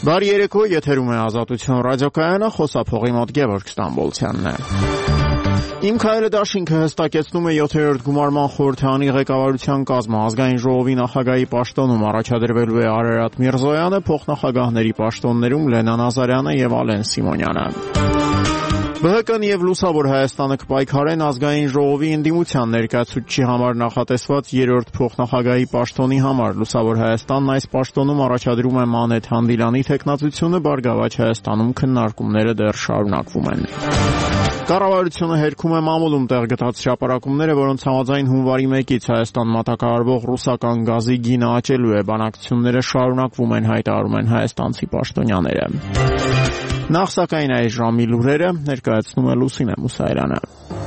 Բարի երեկո, եթերում է Ազատություն ռադիոկայանը, խոսափողի մոտ Գևորգ Ստամբոլցյանն է։ Իմ քայլը դաշինքը հստակեցնում է 7-րդ գումարման խորհրդարանի ղեկավարության կազմը, ազգային ժողովի նախագահի պաշտոնում առաջադրվելու է Արարատ Միրզոյանը, փոխնախագահների պաշտոններում Լենա Նազարյանը եւ Ալեն Սիմոնյանը։ ԲՀԿ-ն եւ Լուսավոր Հայաստանը կպայքարեն ազգային ժողովի ընդդիմության ներկայացուցչի համար նախատեսված 3-րդ փոխնախագահի պաշտոնի համար։ Լուսավոր Հայաստանն այս պաշտոնում առաջադրում է Մանեթ Հանդիլյանի թեկնածությունը, Բարգավաճ Հայաստանում քննարկումները դեռ շարունակվում են։ Կառավարությունը հերքում է մամուլում տեղ գտած հրապարակումները, որոնց համաձայն հունվարի 1-ից Հայաստան մատակարարվող ռուսական գազի գինը աճելու է։ Բանակցությունները շարունակվում են, հայտարարում են հայաստանցի պաշտոնյաները։ Նախ սակայն այս ժամի լուրերը ներկայացնում է Լուսինե Մուսայրյանը։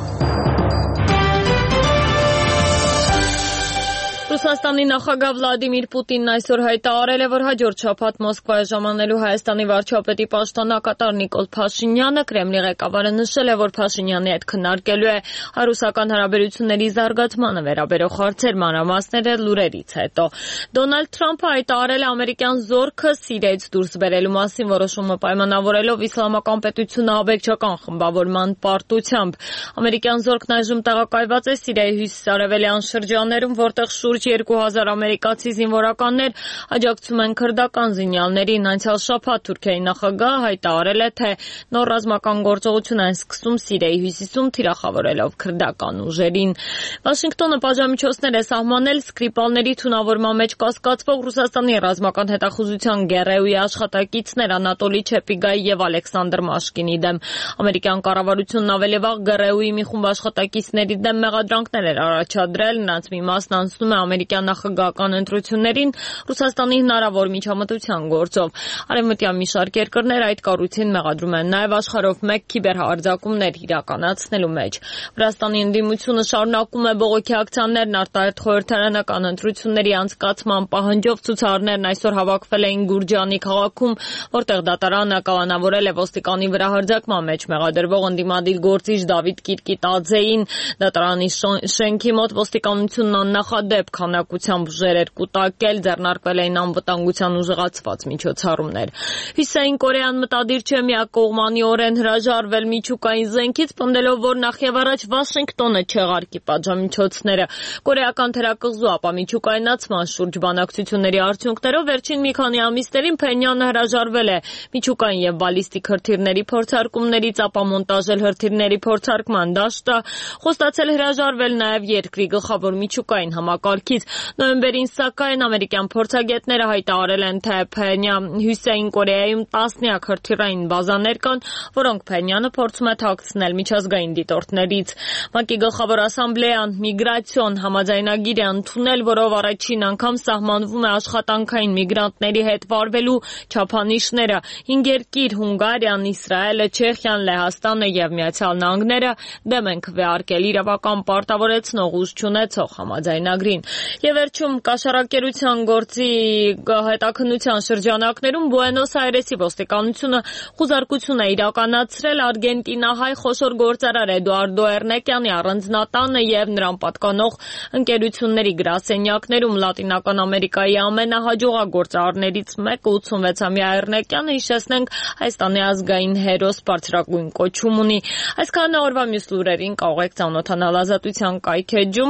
Ռուսաստանի նախագահ Վլադիմիր Պուտինն այսօր հայտարարել է, որ հաջորդ շաբաթ Մոսկվա ժամանելու Հայաստանի վարչապետի պաշտոնակատար Նիկոլ Փաշինյանը Կրեմլի ղեկավարը նշել է, որ Փաշինյանի հետ քննարկելու է հայ-ռուսական հարաբերությունների զարգացմանը վերաբերող հարցեր, մանրամասները լուրերից հետո։ Դոնալդ Թրամփը հայտարարել է ամերիկյան զորքը Սիրիայից դուրս բերելու մասին, որոշումը պայմանավորելով իսլամական պետությունը աբեկչական խմբավորման պարտությամբ։ Ամերիկյան զորքն այժմ տեղակայված է Սիրիայի հյուսիսարևելյան շրջաններում, որտեղ շուրջ 2000 ամերիկացի զինվորականներ աջակցում են քրդական զինյալներին։ Անցյալ շաբաթ Թուրքիայի նախագահը հայտարարել է, թե նոր ռազմական գործողություն են սկսում Սիրիայի հյուսիսում, թիրախավորելով քրդական ուժերին։ Վաշինգտոնը պատժամիջոցներ է սահմանել Սկրիպալների թունավորման մեջ կասկածվող Ռուսաստանի ռազմական հետախուզության գերեուի աշխատակիցներ Անատոլի Չեպիգայի եւ Ալեքսանդր Մաշկինի դեմ։ Ամերիկյան կառավարությունն ավելի վաղ գերեուի մի խումբ աշխատակիցների դեմ մեղադրանքներ էր առաջադրել, նրանց մի մասն անցնում է ամերիկյան նախագահական ընտրություններին Ռուսաստանի հնարավոր միջամտության գործով։ Արևմտյան մի շարք երկրներ այդ կառույցին մեղադրում են նաև աշխարհով մեկ քիբերհարձակումներ իրականացնելու մեջ։ Վրաստանի ընդդիմությունը շարունակում է բողոքի ակցիաներն արտահերթ խորհրդարանական ընտրությունների անցկացման պահանջով։ Ցուցարարներն այսօր հավաքվել էին Գուրջանի քաղաքում, որտեղ դատարանը կանոնավորել է ոստիկանի վրա հարձակման մեջ մեղադրվող ընդդիմադիր գործիչ Դավիթ Կիրկիտաձեին։ Դատարանի շենքի մոտ ոստիկանությունն աննախադեպ քանակությամբ ուժեր էր կուտակել, ձեռնարկվել էին անվտանգության ուժեղացված միջոցառումներ։ Հյուսիսային Կորեան մտադիր չէ միակողմանիորեն հրաժարվել միջուկային զենքից, պնդելով, որ նախևառաջ Վաշինգտոնը չեղարկի պատժամիջոցները։ Կորեական թերակղզու ապամիջուկայնացման շուրջ բանակցությունների արդյունքներով վերջին մի քանի ամիսներին Փենյանը հրաժարվել է միջուկային եւ բալիստիկ հրթիռների փորձարկումներից, ապամոնտաժել հրթիռների փորձարկման դաշտը, խոստացել հրաժարվել նաեւ երկրի գլխավոր միջուկային համակարգից։ Նոյեմբերին սակայն ամերիկյան փորձագետները հայտարարել են, թե Հյուսիսային Կորեայում տասնյակ հրթիռային բազաներ կան, որոնք Փենյանը փորձում է թաքցնել միջազգային դիտորդներից։ ՄԱԿ-ի գլխավոր ասամբլեան միգրացիոն համաձայնագիր է ընդունել, որով առաջին անգամ սահմանվում է աշխատանքային միգրանտների հետ վարվելու չափանիշները։ 5 երկիր՝ Հունգարիան, Իսրայելը, Չեխիան, Լեհաստանը եւ Միացյալ Նահանգները դեմ են քվեարկել իրավական պարտավորեցնող ուժ չունեցող համաձայնագրին։ Եվ վերջում կաշառակերության գործի հետաքննության շրջանակներում Բուենոս Այրեսի ոստիկանությունը խուզարկություն է իրականացրել արգենտինահայ խոշոր գործարար Էդուարդո Էրնեկյանի առանձնատանը եւ նրան պատկանող ընկերությունների գրասենյակներում։ Լատինական Ամերիկայի ամենահաջողակ գործարարներից մեկը 86-ամյա Էրնեկյանը, հիշեցնենք, Հայաստանի ազգային հերոս բարձրագույն կոչում ունի։ Այսքանը օրվա մյուս լուրերին կարող եք ծանոթանալ Ազատության կայքեջում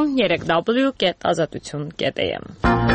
www.azatutyon.am։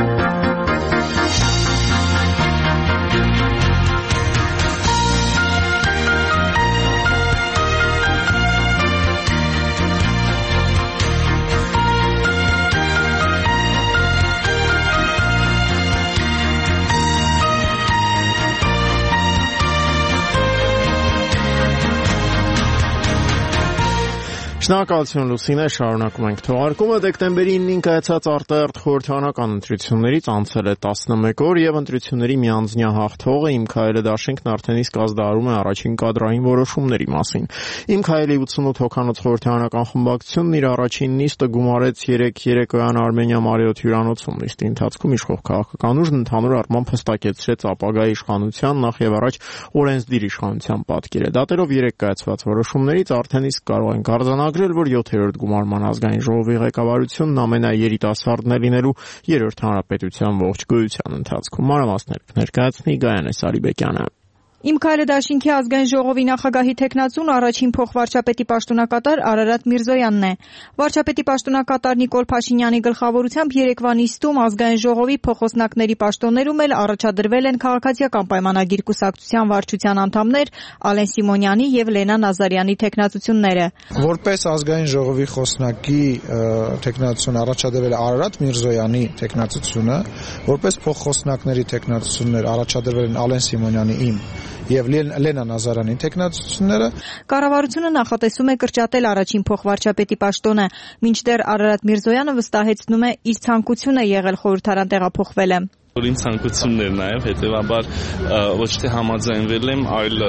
Շնորհակալություն Լուսինե, շարունակում ենք թողարկումը։ Դեկտեմբերի 9-ին կայացած արտահերթ խորհրդարանական ընտրություններից անցել է 11 օր եւ ընտրությունների միանձնյա հաղթողը Իմ քայլը դաշինքն արդեն իսկ ազդարարում է առաջին կադրային որոշումների մասին։ Իմ քայլի 88 հոգանոց խորհրդարանական խմբակցությունն իր առաջին նիստը գումարեց 3 երեկոյան Արմենիա Մարիոթ հյուրանոցում։ Նիստի ընթացքում իշխող քաղաքական ուժն ընդհանուր առմամբ հստակեցրեց ապագա իշխանության նախ եւ առաջ օրենսդիր իշխանության պատկերը։ Դատերով 3 կայացված որոշումներից արդեն իսկ կարող ենք արձանագրել, նշանագրել, որ 7-րդ գումարման ազգային ժողովի ղեկավարությունն ամենաերիտասարդն է լինելու 3-րդ հանրապետության ողջ գոյության ընթացքում։ Մանրամասներ կներկայացնի Գայանե Սարիբեկյանը։ Իմ քայլը դաշինքի ազգային ժողովի նախագահի թեկնածուն առաջին փոխվարչապետի պաշտոնակատար Արարատ Միրզոյանն է։ Վարչապետի պաշտոնակատար Նիկոլ Փաշինյանի գլխավորությամբ երեկվա նիստում ազգային ժողովի փոխոսնակների պաշտոններում էլ առաջադրվել են քաղաքացիական պայմանագիր կուսակցության վարչության անդամներ Ալեն Սիմոնյանի եւ Լենա Նազարյանի թեկնածությունները։ Որպես ազգային ժողովի խոսնակի թեկնածություն առաջադրվել է Արարատ Միրզոյանի թեկնածությունը, որպես փոխխոսնակների թեկնածություններ առաջադրվել են Ալեն Սիմոնյանի եւ Լենա Նազարյանի թեկնածությունները։ Կառավարությունը նախատեսում է կրճատել առաջին փոխվարչապետի պաշտոնը, մինչդեռ Արարատ Միրզոյանը վստահեցնում է իր ցանկությունը եղել խորհրդարան տեղափոխվելը։ Իմ ցանկությունն էր նաև, հետեւաբար ոչ թե համաձայնվել եմ, այլ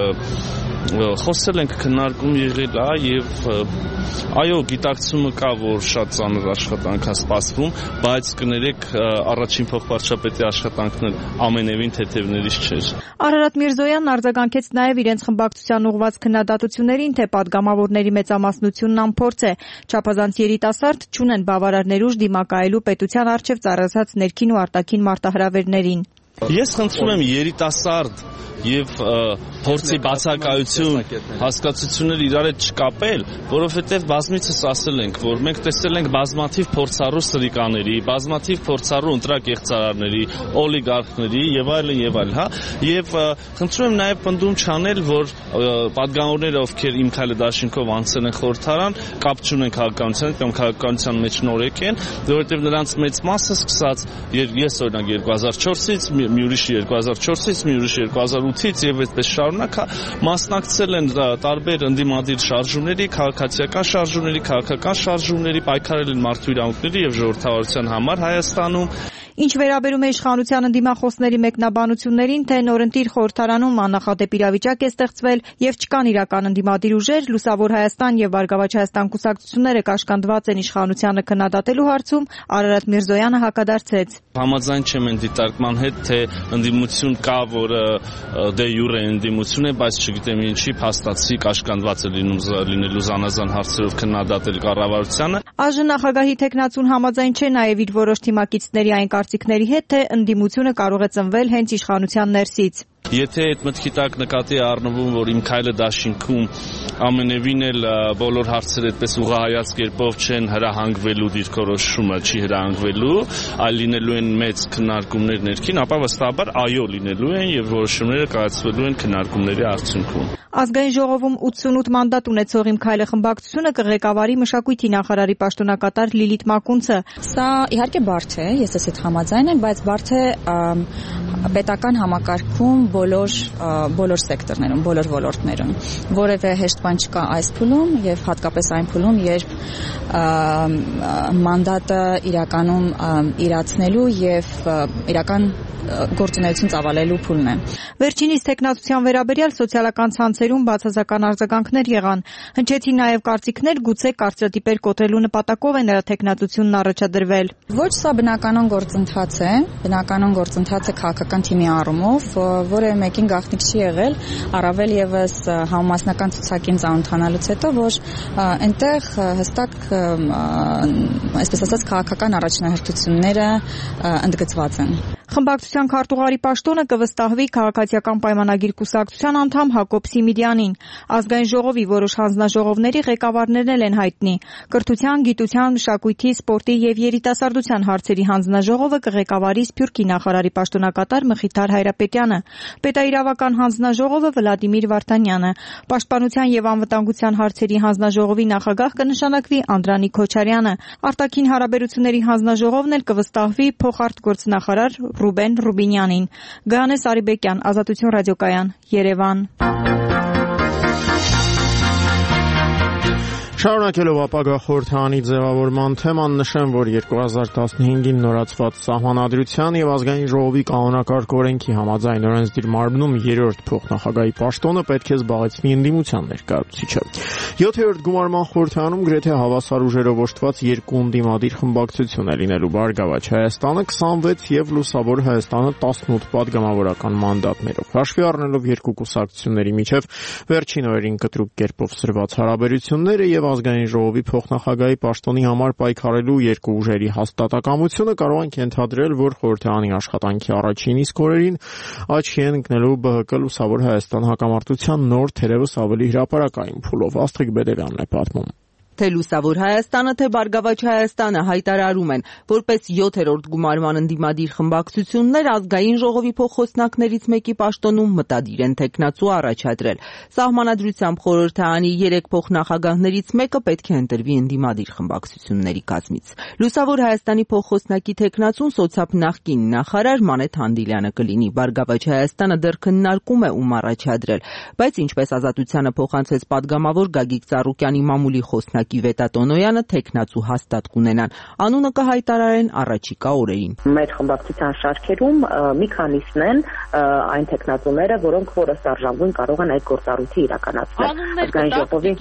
խոսել ենք, քննարկում եղել է եւ այո, գիտակցումը կա, որ շատ ծանր աշխատանք է սպասվում, բայց կներեք առաջին փոխվարչապետի աշխատանքն ամենևին թեթևներից չէր։ Արարատ Միրզոյանն արձագանքեց նաև իրենց խմբակցության ուղղված քննադատություններին, թե падգամավորների մեծամասնությունն անփորձ է, չափազանց երիտասարդ, չունեն բավարար ներուժ դիմակայելու պետության առջև ծառայած ներքին ու արտաքին մարտահրավերներին։ Ես խնդրում եմ երիտասարդ եւ փորձի բացակայություն հասկացություններ իրար հետ չկապել, որովհետեւ բազմիցս ասել ենք, որ մենք տեսել ենք բազմաթիվ փորձառու սրիկաների, բազմաթիվ փորձառու ընտրակեղծարարների, օլիգարխների եւ այլն, հա, եւ խնդրում եմ նաեւ պնդում չանել, որ падգամավորները, ովքեր իմ քայլը դաշինքով անցել են խորհրդարան, կապ չունեն քաղաքականության կամ քաղաքականության մեջ նորեկ են, որովհետեւ նրանց մեծ մասը սկսած ես օրինակ 2004-ից, մի ուրիշը 2004-ից, մի ուրիշը 2008-ից եւ այդպես շարունակ մասնակցել են տարբեր ընդդիմադիր շարժումների, քաղաքացիական շարժումների, քաղաքական շարժումների, պայքարել են մարդու իրավունքների եւ ժողովրդավարության համար Հայաստանում։ Ինչ վերաբերում է իշխանության ընդդիմախոսների մեկնաբանություններին, թե նորընտիր խորհրդարանում աննախադեպ իրավիճակ է ստեղծվել եւ չկան իրական ընդդիմադիր ուժեր, Լուսավոր Հայաստան եւ Բարգավաճ Հայաստան կուսակցությունները կաշկանդված են իշխանությանը քննադատելու հարցում, Արարատ Միրզոյանը հակադարձեց։ Համաձայն չեմ այն դիտարկման հետ, թե ընդդիմություն կա, որը դե յուրե ընդդիմություն է, բայց չգիտեմ ինչի փաստացի կաշկանդված է լինելու զանազան հարցերով քննադատել կառավարությանը։ Այժմ նախագահի թեկնածուն համաձայն չէ նաեւ իր որոշ թիմակիցների այն կարծիքների հետ, թե ընդդիմությունը կարող է ծնվել հենց իշխանության ներսից։ Եթե այդ մտքի տակ նկատի է առնվում, որ իմ քայլը դաշինքում ամենևին էլ բոլոր հարցերը այդպես ուղղահայաց կերպով չեն հրահանգվելու դիրքորոշումը չի հրահանգվելու, այլ լինելու են մեծ քննարկումներ ներքին, ապա վստահաբար այո լինելու են եւ որոշումները կայացվելու են քննարկումների արդյունքում։ Ազգային ժողովում 88 մանդատ ունեցող Իմ քայլը խմբակցությունը կղեկավարի մշակույթի նախարարի պաշտոնակատար Լիլիթ Մակունցը։ Սա իհարկե բարդ է, ես ես այդ համաձայն եմ, բայց բարդ է պետական համակարգում բոլոր սեկտորներում, բոլոր ոլորտներում։ Որևէ հեշտ բան չկա այս փուլում եւ հատկապես այն փուլում, երբ մանդատը իրականում իրացնելու եւ իրական գործունեություն ծավալելու փուլն է։ Վերջինիս տեխնացության վերաբերյալ սոցիալական ցանցերում բացասական արձագանքներ եղան։ Հնչեցին նաև կարծիքներ, գուցե կարծրատիպեր կոտրելու նպատակով է նրա տեխնացությունն առաջադրվել։ Ոչ, սա բնականon գործընթաց է, քաղաքական թիմի առումով, որը մեկին գաղտնիք չի եղել, առավել եւս համամասնական ցուցակին ծանոթանալուց հետո, որ այնտեղ հստակ, այսպես ասած, քաղաքական առաջնահերթությունները ընդգծված են։ Խմբակցության քարտուղարի պաշտոնը կվստահվի քաղաքացիական պայմանագիր կուսակցության անդամ Հակոբ Սիմիդյանին։ Ազգային ժողովի որոշ հանձնաժողովների ղեկավարներն էլ են հայտնի։ Կրթության, գիտության, մշակույթի, սպորտի եւ երիտասարդության հարցերի հանձնաժողովը կղեկավարի Սփյուռքի նախարարի պաշտոնակատար Մխիթար Հայրապետյանը, պետաիրավական հանձնաժողովը Վլադիմիր Վարդանյանը, պաշտպանության եւ անվտանգության հարցերի հանձնաժողովի նախագահ կնշանակվի Անդրանիկ Քոչարյանը, արտաքին հարաբերությունների հանձնաժողովն էլ կվստահվի փոխարտգործնախարար Ռուբեն Ռուբինյանին։ Գայանե Սարիբեկյան, Ազատություն ռադիոկայան, Երևան։ Շարունակելով ապագա խորհրդարանի ձևավորման թեման նշեմ, որ 2015-ին նորացված սահմանադրության եւ ազգային ժողովի կանոնակարգ օրենքի համաձայն օրենսդիր մարմնում 3-րդ փոխնախագահի պաշտոնը պետք է զբաղեցնի ընդդիմության ներկայացուցիչը։ 7-րդ գումարման խորհրդարանում գրեթե հավասար ուժերով օժտված երկու ընդդիմադիր խմբակցություն է լինելու Բարգավաճ Հայաստանը 26 եւ Լուսավոր Հայաստանը 18 падգամավորական մանդատներով։ Հաշվի առնելով երկու կուսակցությունների միջև վերջին օրերին կտրուկ կերպով սրված հարաբերությունները եւ ազգային ժողովի փոխնախագահի պաշտոնի համար պայքարելու երկու ուժերի հաստատակամությունը կարող ենք ենթադրել, որ խորհրդարանի աշխատանքի առաջին իսկ օրերին աչքի են ընկնելու ԲՀԿ Լուսավոր Հայաստան հակամարտության նոր, թերևս ավելի հրապարակային փուլով։ Աստղիկ Բեդևյանն է պատմում։ Թե Լուսավոր Հայաստանը, թե Բարգավաճ Հայաստանը հայտարարում են, որպես 7-րդ գումարման ընդդիմադիր խմբակցություններ ազգային ժողովի փոխխոսնակներից մեկի պաշտոնում մտադիր են թեկնածու առաջադրել։ Սահմանադրությամբ խորհրդարանի 3 փոխնախագահներից մեկը պետք է ընտրվի ընդդիմադիր խմբակցությունների կազմից։ Լուսավոր Հայաստանի փոխխոսնակի թեկնածուն սոցապ նախկին նախարար Մանեթ Հանդիլյանը կլինի։ Բարգավաճ Հայաստանը դեռ քննարկում է ում առաջադրել, բայց ինչպես Ազատությանը փոխանցեց падգամավոր Գագիկ Ծառուկյանի մամուլի խոսնակ Վետատոնոյանը թեկնածու հաստատ կունենան։ Անունը կհայտարարեն առաջիկա օրերին։ Մեր խմբակցության շարքերում մի քանիսն են այն թեկնածուները, որոնք որս արժանվում կարող են այդ գործառույթը իրականացնել։ Ազգային ժողովի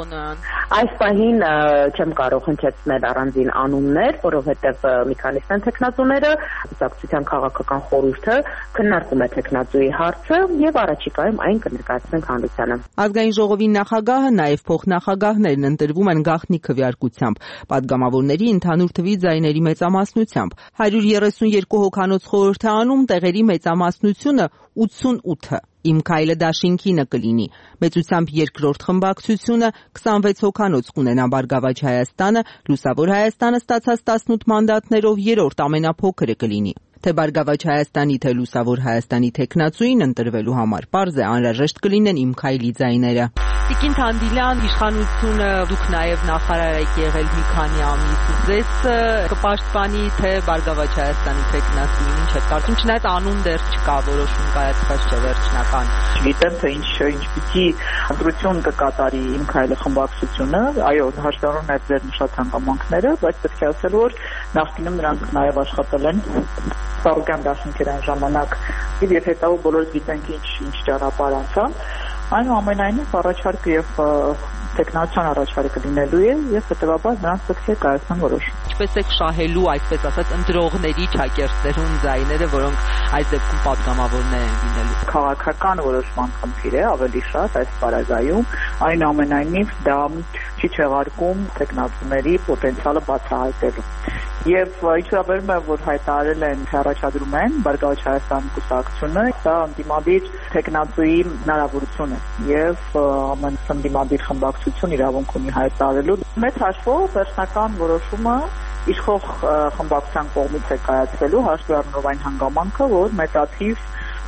այս պահին չեմ կարող հնչեցնել առանձին անուններ, որովհետև մի քանիսն են թեկնածուները, Ազատության քաղաքական խորհուրդը քննարկում է թեկնածուի հարցը եւ առաջիկայում այն կներկայացնենք հանրությանը։ Ազգային ժողովի նախագահը նաեւ փոխնախագահներն ընտրվում են գաղտնի քվեարկությամբ, падգամավորների ընդհանուր թվի ձայների մեծամասնությամբ։ 132 հոգանոց խորհրդարանում տեղերի մեծամասնությունը 88-ը։ Իմ քայլը դաշինքինը կլինի։ Մեծությամբ երկրորդ խմբակցությունը 26 հոգանոց կունենա Բարգավաճ Հայաստանը, Լուսավոր Հայաստանը ստացած 18 մանդատներով երրորդ ամենափոքրը կլինի։ Թե Բարգավաճ Հայաստանի, թե Լուսավոր Հայաստանի թեկնածուին ընտրվելու համար պարզ է անհրաժեշտ կլինեն իմ քայլի ձայները։ Տիկին Թանդիլյան, իշխանությունը դուք նաև նախարար եք եղել մի քանի ամիս, ձեզ կպաշտպանի թե Բարգավաճ Հայաստանի թեկնածուին, ինչ եք կարծում, չնայած անուն դեռ չկա, որոշում կայացված չէ վերջնական։ Գիտեմ, թե ինչ պիտի ընտրություն կկատարի իմ քայլը խմբակցությունը, այո, հաշվառում է ձեր նշած հանգամանքները, բայց պետք է ասել, որ նախկինում նրանք նաև աշխատել են Սառուկյան դաշինքերային ժամանակ եւ հետո բոլորս գիտենք ինչ ճանապարհ անցան։ Այնուամենայնիվ առաջարկը եւ տեխնոլոգիան առաջարկը լինելու է եւ հետեւաբար նրանց պետք է կայացնեն որոշում։ Ինչպես եք շահելու, այսպես ասած, ընտրողների ճակերտներուն ձայները, որոնք այս դեպքում падգամավորներ են լինելու։ Քաղաքական որոշման խնդիր է ավելի շատ այս պարագայում, այնուամենայնիվ դա չի չեղարկում տեխնոլոգիաների պոտենցիալը բացահայտելու։ Եվ ինչ վերաբերում է, որ հայտարարել են, առաջադրում են Բարգավաճ Հայաստանի կուսակցությունը, դա ընդդիմադիր տեխնացուի հնարավորություն է եւ ամեն ընդդիմադիր խմբակցություն իրավունք ունի հայտարարելու։ Մեծ հաշվով վերջնական որոշումը իշխող խմբակցության կողմից է կայացվելու, հաշվի առնելով այն հանգամանքը, որ մեծաթիվ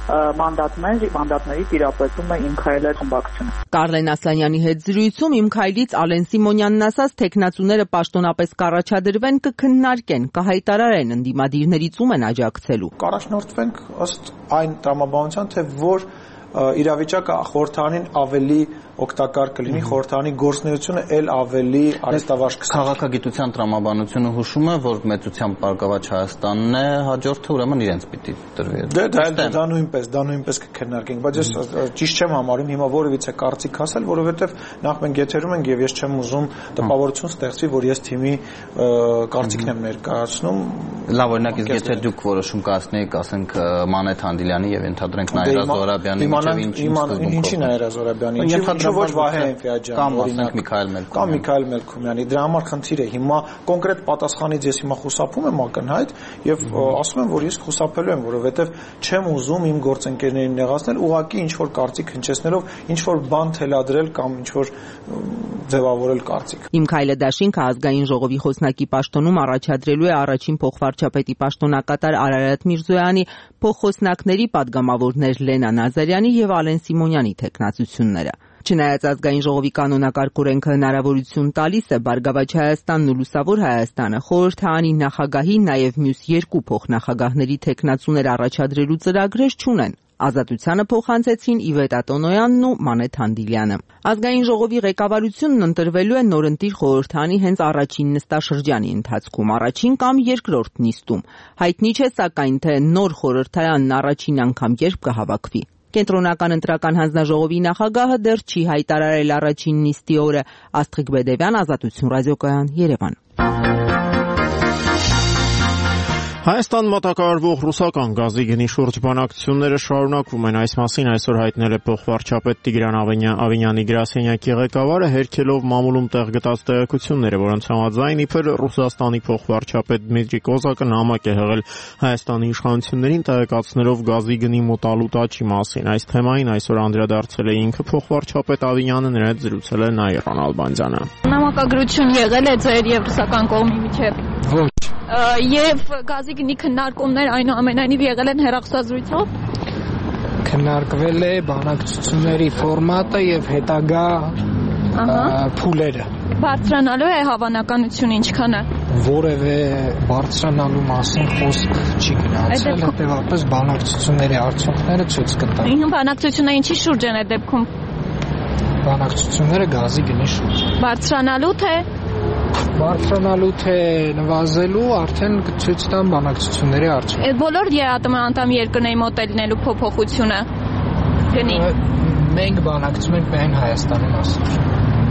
մանդատների տիրապետում է Իմ քայլը խմբակցությունը։ Կարլեն Ասլանյանի հետ զրույցում Իմ քայլից Ալեն Սիմոնյանն ասաց, թեկնածուները պաշտոնապես կառաջադրվեն, կքննարկեն, կհայտարարեն ընդդիմադիրներից ում են աջակցելու։ Կառաջնորդվենք ըստ այն տրամաբանության, թե որ իրավիճակը խորհրդարանին ավելի օգտակար կլինի, խորհրդարանի գործունեությունը ել ավելի արհեստավարժ կստանա։ Քաղաքագիտության տրամաբանությունը հուշում է, որ մեծությամբ Բարգավաճ Հայաստանն է հաջորդը, ուրեմն իրենց պիտի տրվի։ Դա նույնպես կքննարկենք, բայց ես ճիշտ չեմ համարում հիմա որևիցե կարծիք ասել, որովհետև նախ մենք եթերում ենք եւ ես չեմ ուզում տպավորություն ստեղծվի, որ ես թիմի կարծիքն եմ ներկայացնում։ Լավ, օրինակ, իսկ եթե դուք որոշում կայացնեիք, ասենք Մանեթ Հանդիլյանի եւ ընդհանրենք Նաիրա Զոհրաբյանի Ինչի Նաիրա Զոհրաբյանի, ոչ Վահե Էնֆիաջյան, օրինակ Միքայել Մելքումյանի, դրա համար խնդիր է։ Հիմա կոնկրետ պատասխանից ես հիմա խուսափում եմ ակնհայտ եւ ասում եմ, որ ես խուսափելու եմ, որովհետեւ չեմ ուզում իմ գործընկերներին նեղացնել, ուղղակի ինչ որ կարծիք հնչեցնելով, ինչ որ բան թելադրել կամ ինչ որ ձևավորել կարծիք։ Իմ քայլը դաշինքը ազգային ժողովի խոսնակի պաշտոնում առաջադրելու է առաջին փոխվարչապետի պաշտոնակատար Արարատ Միրզոյանի, փոխխոսնակների падգամավորներ Լենա Նազարյանի եւ Ալեն Սիմոնյանի թեկնածությունները։ Չնայած ազգային ժողովի կանոնակարգ օրենքը հնարավորություն տալիս է Բարգավաճ Հայաստանն ու Լուսավոր Հայաստանը խորհրդարանի նախագահի նաև մյուս երկու փոխնախագահների թեկնածուներ առաջադրելու ծրագրեր չունեն։ Ազատությանը փոխանցեցին Վետատոնոյանն ու Մանեթ Հանդիլյանը։ Ազգային ժողովի ղեկավարությունն ընտրվելու է նորընտիր խորհրդարանի հենց առաջին նստաշրջանի ընթացքում, առաջին կամ երկրորդ նիստում։ Հայտնի չէ սակայն, թե նոր խորհրդարանն առաջին անգամ երբ կհավաքվի։ Կենտրոնական ընտրական հանձնաժողովի նախագահը դեռ չի հայտարարել առաջին նիստի օրը։ Աստղիկ Բեդևյան, Ազատություն ռադիոկայան, Երևան։ Հայաստան մատակարարվող ռուսական գազի գնի շուրջ բանակցությունները շարունակվում են։ Այս մասին այսօր հայտնել է փոխվարչապետ Տիգրան Ավինյանի գրասենյակի ղեկավարը, հերքելով մամուլում տեղ գտած տեղեկությունները, որոնց համաձայն իբր Ռուսաստանի փոխվարչապետ Դմիտրի Կոզակը նամակ է հղել Հայաստանի իշխանություններին, տեղեկացնելով գազի գնի մոտալուտ աճի մասին։ Այս թեմային այսօր անդրադարձել է ինքը փոխվարչապետ Ավինյանը, նրա հետ զրուցել է Նաիրան Ալբանդյանը։ Նամակագրություն եղել է ձեր եւ ռուսական կողմի միջեւ։ Ոչ։ Եվ գազի գնի քննարկումներ այնուամենայնիվ եղել են հեռախոսազրույցով։ Քննարկվել է բանակցությունների ֆորմատը եւ հետագա փուլերը։ Բարձրանալու է հավանականություն ինչքանը։ Որևէ բարձրանալու մասին խոսք չի գնացել, հետեւաբար բանակցությունների արդյունքները ցույց կտան։ Բանակցությունները ինչի շուրջ են այդ դեպքում։ Բանակցությունները գազի գնի շուրջ։ Բարձրանալու թե Բարձրանալու թե նվազելու արդեն ցույց տան բանակցությունների արդյունք։ Այդ բոլոր ԵԱՏՄ անդամ երկրների մոտ է լինելու փոփոխությունը գնի։ Մենք բանակցում ենք միայն Հայաստանի մասին։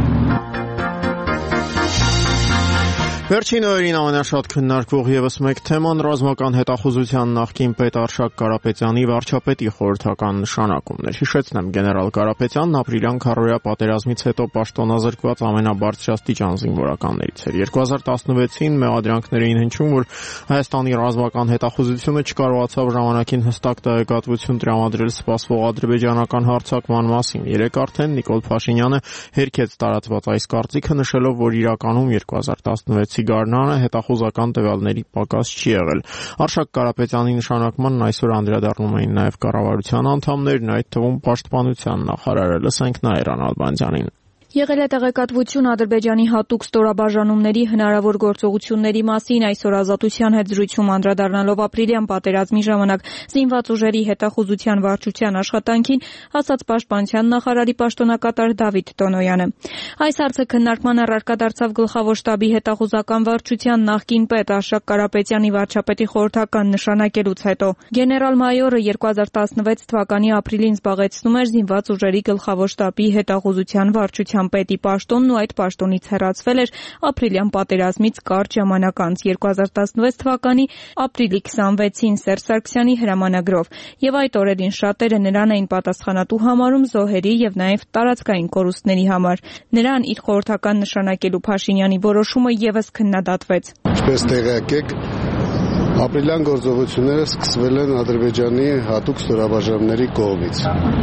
Վերջին օրերին ամենաշատ քննարկվող եւս մեկ թեման ռազմական հետախուզության նախկին պետ Արշակ Կարապետյանի վարչապետի խորհրդական նշանակումն էր։ Հիշեցնեմ, գեներալ Կարապետյանն ապրիլյան քարոզիա պատերազմից հետո պաշտոնազրկված ամենաբարձրաստիճան զինվորականներից էր։ 2016-ին մեղադրանքներ էին հնչում, որ Հայաստանի ռազմական հետախուզությունը չկարողացավ ժամանակին հստակ տեղեկատվություն տրամադրել սպասվող ադրբեջանական հարձակման մասին։ Երեկ արդեն Նիկոլ Փաշինյանը հերքեց տարածված այս կարծիքը, նշելով, որ իրականում 2016 գարնանը հետախուզական տվյալների պակաս չի եղել։ Արշակ Կարապետյանի նշանակմանն այսօր անդրադառնում էին նաև կառավարության անդամներն, այդ թվում պաշտպանության նախարարը։ Լսենք Նաիրան Ալբանդյանին։ Եղել է տեղեկատվություն Ադրբեջանի հատուկ ստորաբաժանումների հնարավոր գործողությունների մասին, այսօր Ազատության հետ զրույցում անդրադառնալով ապրիլյան պատերազմի ժամանակ զինված ուժերի հետախուզության վարչության աշխատանքին, ասաց պաշտպանության նախարարի պաշտոնակատար Դավիթ Տոնոյանը։ Այս հարցը քննարկման առարկա դարձավ Գլխավոր շտաբի հետախուզական վարչության նախկին պետ Արշակ Կարապետյանի վարչապետի խորհրդական նշանակելուց հետո։ Գեներալ-մայորը 2016 թվականի ապրիլին զբաղեցնում էր զինված ուժերի Գլխավոր շտաբի հետախուզության վարչության պետի պաշտոնն ու այդ պաշտոնից հեռացվել էր ապրիլյան պատերազմից կարճ ժամանակ անց 2016 թվականի ապրիլի 26-ին Սերժ Սարգսյանի հրամանագրով, եւ այդ օրերին շատերը նրան էին պատասխանատու համարում զոհերի եւ նաեւ տարածքային կորուստների համար։ Նրան իր խորհրդական նշանակելու Փաշինյանի որոշումը եւս քննադատվեց։ Ինչպես տեղյակ եք, ապրիլյան գործողությունները սկսվել են Ադրբեջանի հատուկ ստորաբաժանումների կողմից։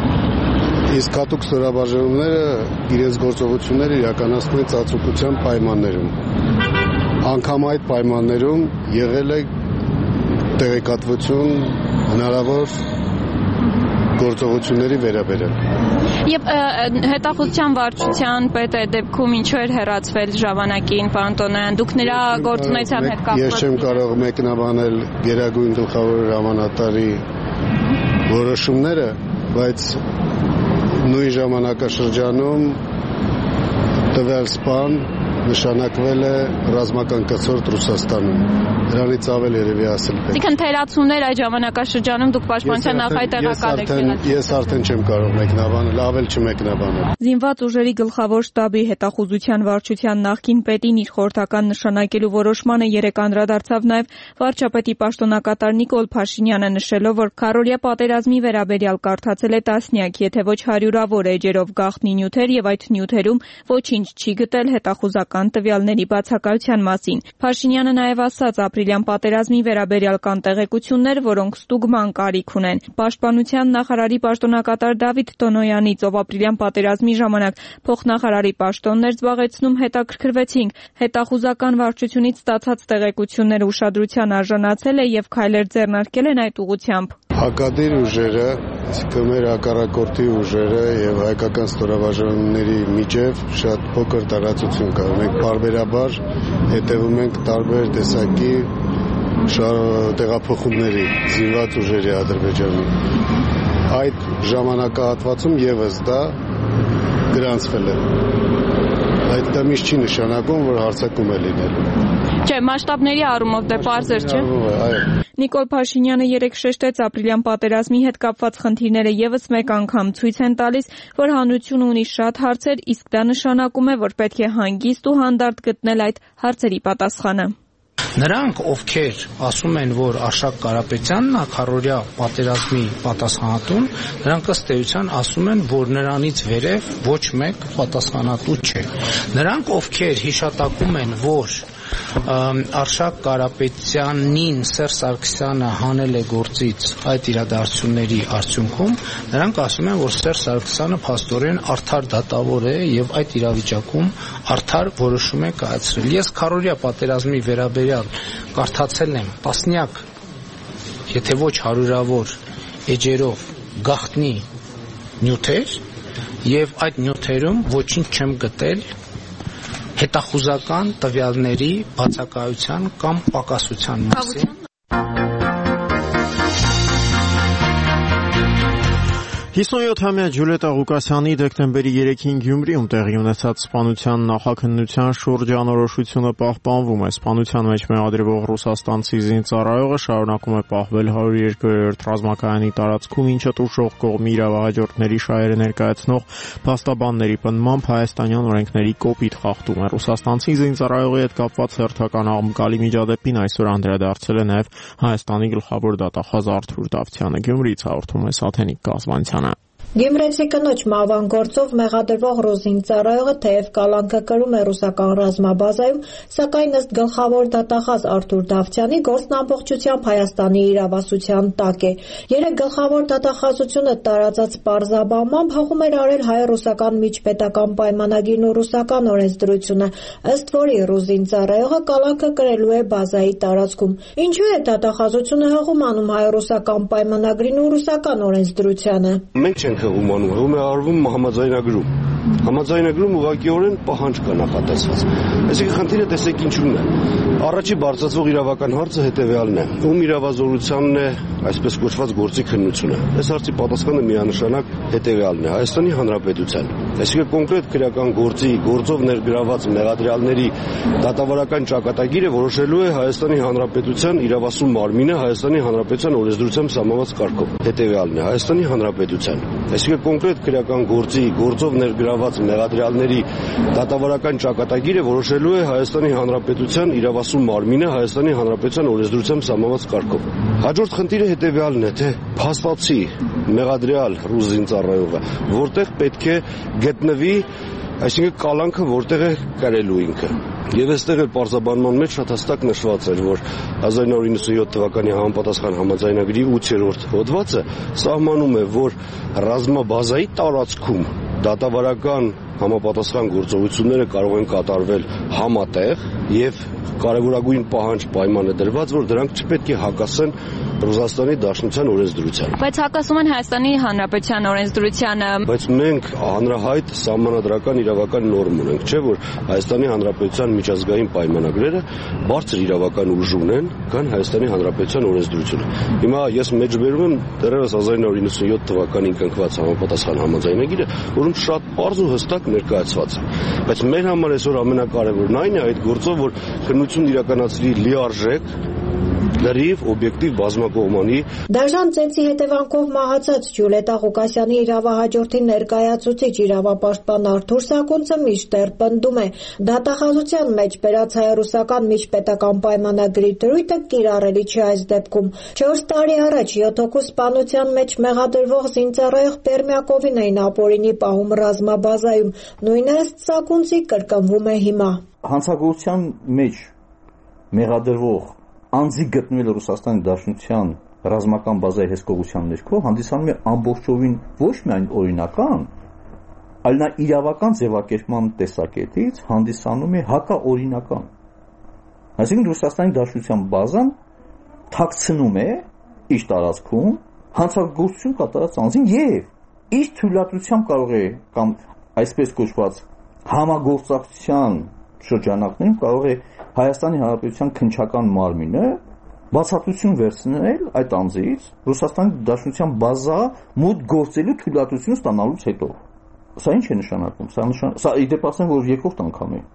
Իսկ հատուկ ստորաբաժանումները իրենց գործողությունները իրականացնում են ծածկության պայմաններում։ Անգամ այդ պայմաններում եղել է տեղեկատվություն հնարավոր գործողությունների վերաբերյալ։ Եվ հետախուզության վարչության պետը դեպքում ինչու էր հեռացվել ժամանակին, պարոն Տոնոյան, դուք նրա գործունեության հետ կապված։ Ես չեմ կարող մեկնաբանել Գերագույն գլխավոր հրամանատարի որոշումները, բայց նույն ժամանակաշրջանում տվյալ սպան նշանակվել է ռազմական կցորդ Ռուսաստանում։ Դրանից ավել երևի ասել պետք։ Իսկ թերացումներ այդ ժամանակաշրջանում դուք պաշտպանության նախարարի տեղակալ եք եղել։ Ես արդեն չեմ կարող մեկնաբանել, ավել չմեկնաբանել։ Զինված ուժերի Գլխավոր շտաբի հետախուզության վարչության նախկին պետին իր խորհրդական նշանակելու որոշմանը երեկ անդրադարձավ նաև վարչապետի պաշտոնակատար Նիկոլ Փաշինյանը, նշելով, որ քարոզիա պատերազմի վերաբերյալ կարդացել է տասնյակ, եթե ոչ հարյուրավոր էջերով գաղտնի նյութեր եւ այդ նյութերում ոչինչ չի գտել հետախուզական տվյալների բացակայության մասին։ Փաշինյանը նաև ասաց, ապրիլյան պատերազմի վերաբերյալ կան տեղեկություններ, որոնք ստուգման կարիք ունեն։ Պաշտպանության նախարարի պաշտոնակատար Դավիթ Տոնոյանից, ով ապրիլյան պատերազմի ժամանակ փոխնախարարի պաշտոնն էր զբաղեցնում, հետաքրքրվեցինք։ Հետախուզական վարչությունից ստացած տեղեկությունները ուշադրության արժանացել է եւ քայլեր ձեռնարկել են այդ ուղղությամբ։ Հակադիր ուժերը, այսինքն մեր հակառակորդի ուժերը եւ հայկական ստորաբաժանումների միջև շատ փոքր տարածություն կա։ Մենք բարբերաբար հետևում ենք տարբեր տեսակի տեղափոխումների զինված ուժերի Ադրբեջանի։ Այդ ժամանակահատվածում եւս դա գրանցվել է։ Այդ դա միշտ չի նշանակում, որ հարձակում է լինելու։ Չէ, մասշտաբների առումով դե պարզեր չէ։ Նիկոլ Փաշինյանը երեկ շեշտեց, ապրիլյան պատերազմի հետ կապված խնդիրները եւս մեկ անգամ ցույց են տալիս, որ հանրությունը ունի շատ հարցեր, իսկ դա նշանակում է, որ պետք է հանգիստ ու հանդարտ գտնել այդ հարցերի պատասխանը։ Նրանք, ովքեր ասում են, որ Արշակ Կարապետյանն է քառօրյա պատերազմի պատասխանատուն, նրանք ըստ էության ասում են, որ նրանից վերև ոչ մեկ պատասխանատու չէ։ Նրանք, ովքեր հիշատակում են, որ Արշակ Կարապետյանին Սերժ Սարգսյանը հանել է գործից այդ իրադարձությունների արդյունքում, նրանք ասում են, որ Սերժ Սարգսյանը փաստորեն արդար դատավոր է եւ այդ իրավիճակում արդար որոշում է կայացրել։ Ես քառօրյա պատերազմի վերաբերյալ կարդացել եմ տասնյակ, եթե ոչ հարյուրավոր էջերով գաղտնի նյութեր եւ այդ նյութերում ոչինչ չեմ գտել հետախուզական տվյալների բացակայության կամ պակասության մասին։ 57-ամյա Ջուլիետա Ղուկասյանի դեկտեմբերի 3-ին Գյումրիում տեղի ունեցած սպանության նախաքննության շուրջ անորոշությունը պահպանվում է։ Սպանության մեջ մեղադրվող ռուսաստանցի զինծառայողը շարունակում է պահվել 102-րդ ռազմակայանի տարածքում, ինչը տուժող կողմի իրավահաջորդների շահերը ներկայացնող փաստաբանների պնդմամբ հայաստանյան օրենքների կոպիտ խախտում է։ Ռուսաստանցի զինծառայողի հետ կապված հերթական աղմկալի միջադեպին այսօր անդրադարձել է նաև Հայաստանի գլխավոր դատախազ Արթուր Դավթյանը։ Գյումրիից հաղորդում է Սաթենիկ Կազմանցյանը։ Գյումրեցի կնոջ մահվան գործով մեղադրվող ռուս զինծառայողը թեև կալանքը կրում է ռուսական ռազմաբազայում, սակայն ըստ գլխավոր դատախազ Արթուր Դավթյանի գործն ամբողջությամբ Հայաստանի իրավասության տակ է։ Երեք գլխավոր դատախազությունը տարածած պարզաբանմամբ հողում էր արել հայ-ռուսական միջպետական պայմանագիրն ու ռուսական օրենսդրությունը, ըստ որի ռուս զինծառայողը կալանքը կրելու է բազայի տարածքում։ Ինչու է դատախազությունը հողում անում հայ-ռուսական պայմանագրին ու ռուսական օրենսդրությանը։ Մենք չենք հողում է արվում համաձայնագրում։ Համաձայնագրում ուղղակիորեն պահանջ կա նախատեսված։ Այսինքն խնդիրը տեսեք ինչու՞մն է։ Առաջի բարձրացվող իրավական հարցը հետևյալն է. ում իրավազորությանն է այսպես կոչված գործի քննությունը։ Այս հարցի պատասխանը միանշանակ հետևյալն է. Հայաստանի Հանրապետության։ Այսինքն կոնկրետ քրեական գործի գործով ներգրաված մեղադրյալների դատավարական ճակատագիրը որոշելու է Հայաստանի Հանրապետության իրավասու մարմինը Հայաստանի Հանրապետության օրենսդրությամբ սահմանված կարգով։ Հետևյալն է. Հայաստանի Հանրապետության։ Այսինքն կոնկրետ քրեական գործի գործով ներգրաված մեղադրյալների դատավարական ճակատագիրը որոշելու է Հայաստանի Հանրապետության իրավասու մարմինը Հայաստանի Հանրապետության օրենսդրությամբ սահմանված կարգով։ Հաջորդ խնդիրը հետևյալն է, թե փաստացի մեղադրյալ ռուս զինծառայողը որտեղ պետք է գտնվի, այսինքն կալանքը որտեղ է կրելու ինքը։ Եվ այստեղ էլ պարզաբանման մեջ շատ հստակ նշված էր, որ 1997 թվականի համապատասխան համաձայնագրի 8-րդ հոդվածը սահմանում է, որ ռազմաբազայի տարածքում դատավարական համապատասխան գործողությունները կարող են կատարվել համատեղ եւ կարևորագույն պահանջ պայման է դրված, որ դրանք չպետք է հակասեն Ռուսաստանի Դաշնության օրենսդրությանը։ Բայց հակասում են Հայաստանի Հանրապետության օրենսդրությանը։ Բայց մենք հանրահայտ սահմանադրական իրավական նորմ ունենք, չէ՞ որ Հայաստանի Հանրապետության միջազգային պայմանագրերը բարձր իրավական ուժ ունեն, քան Հայաստանի Հանրապետության օրենսդրությունը։ Հիմա ես մեջբերում եմ դեռևս 1997 թվականին կնքված համապատասխան համաձայնագիրը, որում շատ պարզ ու հստակ ներկայացված է։ Բայց մեր համար այսօր ամենակարևորն այն է այդ գործով, որ քննություն իրականացվի լիարժեք, լրիվ, օբյեկտիվ, բազմակողմանի։ Դաժան ծեծի հետևանքով մահացած Ջուլիետա Ղուկասյանի իրավահաջորդի ներկայացուցիչ իրավապաշտպան Արթուր Սակունցը միշտեր պնդում է, դատախազության մեջ բերած հայ-ռուսական միջպետական պայմանագրի դրույթը կիրառելի չէ այս դեպքում։ 4 տարի առաջ 7 հոգու սպանության մեջ մեղադրվող զինծառայող Պերմյակովին էին ապօրինի պահում ռազմաբազայում, նույնը ըստ Սակունցի կրկնվում է հիմա։ Հանցագործության մեջ մեղադրվող անձի գտնվել Ռուսաստանի Դաշնության ռազմական բազայի հսկողության ներքո հանդիսանում է ամբողջովին ոչ միայն օրինական, այլ նա իրավական ձևակերպման տեսակետից հանդիսանում է հակաօրինական։ Այսինքն Ռուսաստանի Դաշնության բազան թաքցնում է իր տարածքում հանցագործություն կատարած անձին եւ իր թույլատրությամբ կարող է կամ այսպես կոչված համագործակցության շրջանակներում կարող է Հայաստանի Հանրապետության քննչական մարմինը բացատրություն վերցնել այդ անձից Ռուսաստանի Դաշնության բազա մոտ գործելու թույլատրություն ստանալուց հետո։ Սա ինչ է նշանակում։ Սա ի դեպ ասեմ, որ երկրորդ անգամ է։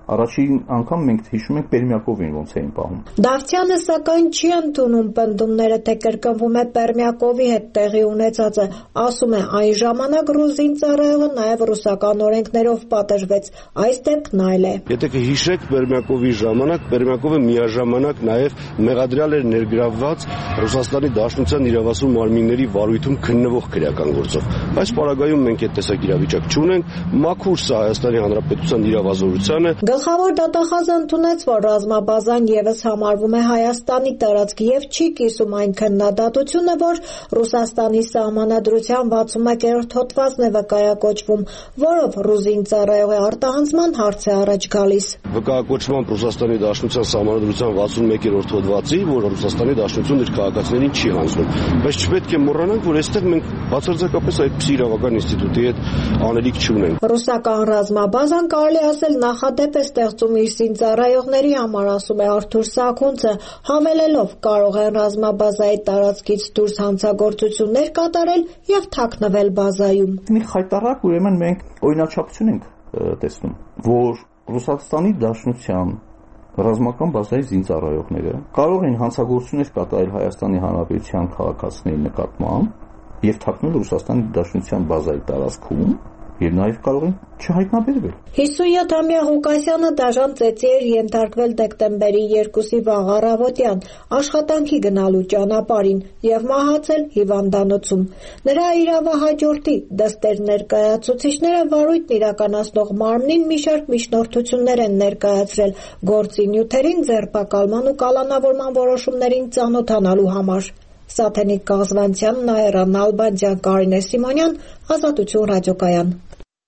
Առաջին անգամ մենք հիշում ենք Պերմյակովին ոնց էին պահում։ Դավթյանը սակայն չի ընդունում պնդումները, թե կրկնվում է Պերմյակովի հետ տեղի ունեցածը, ասում է այն ժամանակ ռուզին ծառայողը նաև ռուսական օրենքներով պատժվեց, այս դեպքն այլ է։ Եթե կհիշեք Պերմյակովի ժամանակ, Պերմյակովը միաժամանակ նաև մեղադրյալ էր ներգրավված Ռուսաստանի Դաշնության իրավասու մարմինների վարույթում քննվող քրեական գործով։ Այս պարագայում մենք այդ տեսակ իրավիճակ չունենք, մաքուր սա Հայաստանի Հանրապետության իրավազորությանը։ Գլխավոր դատախազը ընդունեց, որ ռազմաբազան ևս համարվում է Հայաստանի տարածք եւ չի կիսում այն քննադատությունը, որ Ռուսաստանի սահմանադրության 61-րդ հոդվածն է վկայակոչվում, որով ռուզին ծառայողի արտահանձման հարց է առաջ գալիս։ Վկայակոչվում Ռուսաստանի Դաշնության սահմանադրության 61-րդ հոդվածի, որ Ռուսաստանի Դաշնությունն իր քաղաքացիներին չի հանձնում, բայց չպետք է մոռանանք, որ այստեղ մենք բացարձակապես այդպիսի իրավական ինստիտուտի հետ անելիք չունենք։ Ռուսական ռազմաբազան կարելի ասել նախադեպ է ստեղծում իր զինծառայողների համար, ասում է Արթուր Սաքունցը, հավելելով կարող են ռազմաբազայի տարածքից դուրս հանցագործություններ կատարել եւ թաքնվել բազայում։ Մի խայտարակ ուրեմն մենք օրինաչափություն ենք տեսնում, որ Ռուսաստանի Դաշնության ռազմական բազայի զինծառայողները կարող են հանցագործություններ կատարել Հայաստանի Հանրապետության քաղաքացիների նկատմամբ եւ թաքնվել Ռուսաստանի Դաշնության բազայի տարածքում եւ նաեւ կարող են չհայտնաբերվել։ 57-ամյա Ղուկասյանը դաժան ծեծի էր ենթարկվել դեկտեմբերի 2-ի վաղ առավոտյան աշխատանքի գնալու ճանապարհին եւ մահացել հիվանդանոցում։ Նրա իրավահաջորդի դստեր ներկայացուցիչները վարույթն իրականացնող մարմնին մի շարք միջնորդություններ են ներկայացրել գործի նյութերին, ձերբակալման ու կալանավորման որոշումներին ծանոթանալու համար։ Սաթենիկ Կազվանցյան, Նաիրա Նալբանդյան, Կարինե Սիմոնյան, Ազատություն ռադիոկայան։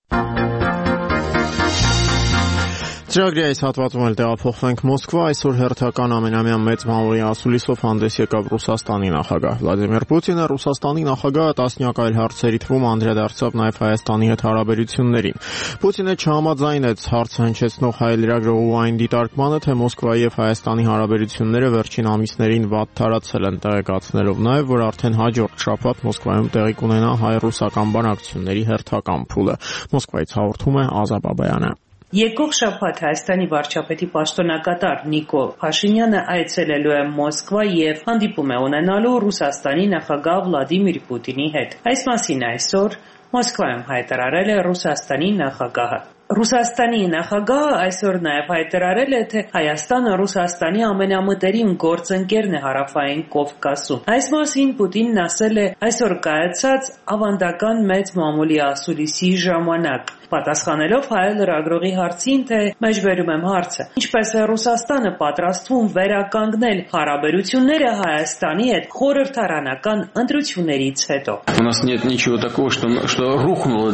Ծրագրի այս հատվածում էլ տեղափոխվենք Մոսկվա, այսօր հերթական ամենամյա մեծ մամուլի ասուլիսով հանդես եկավ Ռուսաստանի նախագահ Վլադիմիր Պուտինը, Ռուսաստանի նախագահը տասնյակ այլ հարցերի թվում անդրադարձավ նաև Հայաստանի հետ հարաբերություններին։ Պուտինը չհամաձայնեց հարցը հնչեցնող հայ լրագրողու այն դիտարկմանը, թե Մոսկվայի եւ Հայաստանի հարաբերությունները վերջին ամիսներին վատ թարացել են, տեղեկացնելով նաև, որ արդեն հաջորդ շաբաթ Մոսկվայում տեղի կունենա հայ-ռուսական բանակցությունների հերթական փուլը։ Մոսկվայից հաղորդում է Ազա Բաբայանը։ Եկող շաբաթ Հայաստանի վարչապետի պաշտոնակատար Նիկոլ Փաշինյանը այցելելու է Մոսկվա եւ հանդիպում է ունենալու Ռուսաստանի նախագահ Վլադիմիր Պուտինի հետ։ Այս մասին այսօր Մոսկվայում հայտարարել է Ռուսաստանի նախագահը։ Ռուսաստանի նախագահը այսօր նաև հայտարարել է, թե Հայաստանը Ռուսաստանի ամենամտերիմ գործընկերն է Հարավային Կովկասում։ Այս մասին Պուտինն ասել է այսօր կայացած ավանդական մեծ մամուլի ասուլիսի ժամանակ, պատասխանելով հայ լրագրողի հարցին, թե մեջբերում եմ հարցը. ինչպես է Ռուսաստանը պատրաստվում վերականգնել հարաբերությունները Հայաստանի հետ խորհրդարանական ընտրություններից հետո։ У нас нет ничего такого, что рухнуло,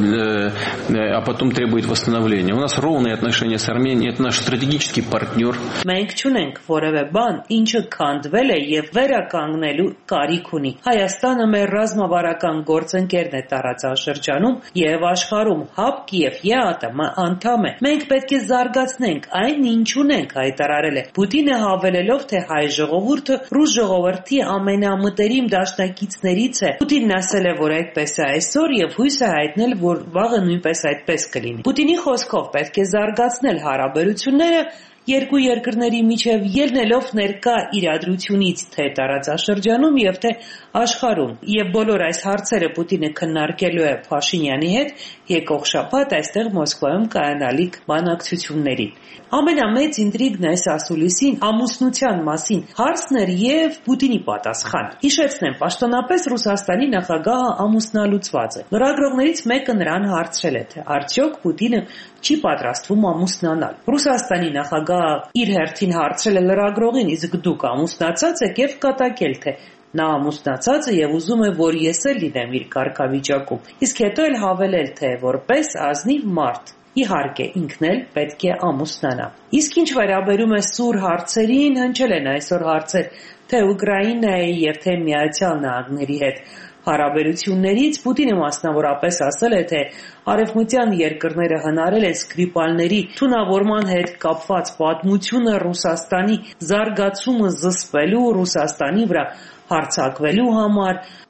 а потом требует восстановления. У нас ровные отношения с Арменией, это наш стратегический партнер. Մենք չունենք որևէ բան, ինչը քանդվել է եւ վերականգնելու կարիք ունի։ Հայաստանը մեր ռազմավարական գործընկերն է տարածաշրջանում եւ աշխարհում ՀԱՊԿ եւ ԵԱՏՄ անդամ է։ Մենք պետք է զարգացնենք այն, ինչ ունենք, հայտարարել է Պուտինը, հավելելով, թե հայ ժողովուրդը ռուս ժողովրդի ամենամտերիմ դաշնակիցներից է։ Պուտինն ասել է, որ այդպես է այսօր եւ հույս է հայտնել, որ վաղը նույնպես այդպես կլինի։ Պուտինի խոսքով պետք է զարգացնել հարաբերությունները երկու երկրների միջև ելնելով ներկա իրադրությունից թե տարածաշրջանում եւ թե աշխարհում։ Եվ բոլոր այս հարցերը Պուտինը քննարկելու է Փաշինյանի հետ եկող շաբաթ այստեղ Մոսկվայում կայանալիք բանակցություններին։ Ամենամեծ ինտրիգն այս ասուլիսին ամուսնության մասին հարցն էր եւ Պուտինի պատասխան։ Հիշեցնեմ, պաշտոնապես Ռուսաստանի նախագահը ամուսնալուծված է։ Լրագրողներից մեկը նրան հարցրել է, թե արդյոք Պուտինը չի պատրաստվում ամուսնանալ։ Ռուսաստանի նախագահը իր հերթին հարցրել է լրագրողին, իսկ դուք ամուսնացած եք եւ կատակել, թե նա ամուսնացած է եւ ուզում է, որ ես էլ լինեմ իր կարգավիճակում։ Իսկ հետո էլ հավելել, թե որպես ազնիվ մարդ իհարկե ինքն էլ պետք է ամուսնանա։ Իսկ ինչ վերաբերում է սուր հարցերին, հնչել են այսօր հարցեր թե Ուկրաինայի եւ թե Միացյալ Նահանգների հետ հարաբերություններից։ Պուտինը մասնավորապես ասել է, թե արևմտյան երկրները հնարել են Սկրիպալների թունավորման հետ կապված պատմությունը Ռուսաստանի զարգացումը զսպելու, Ռուսաստանի վրա հարձակվելու համար։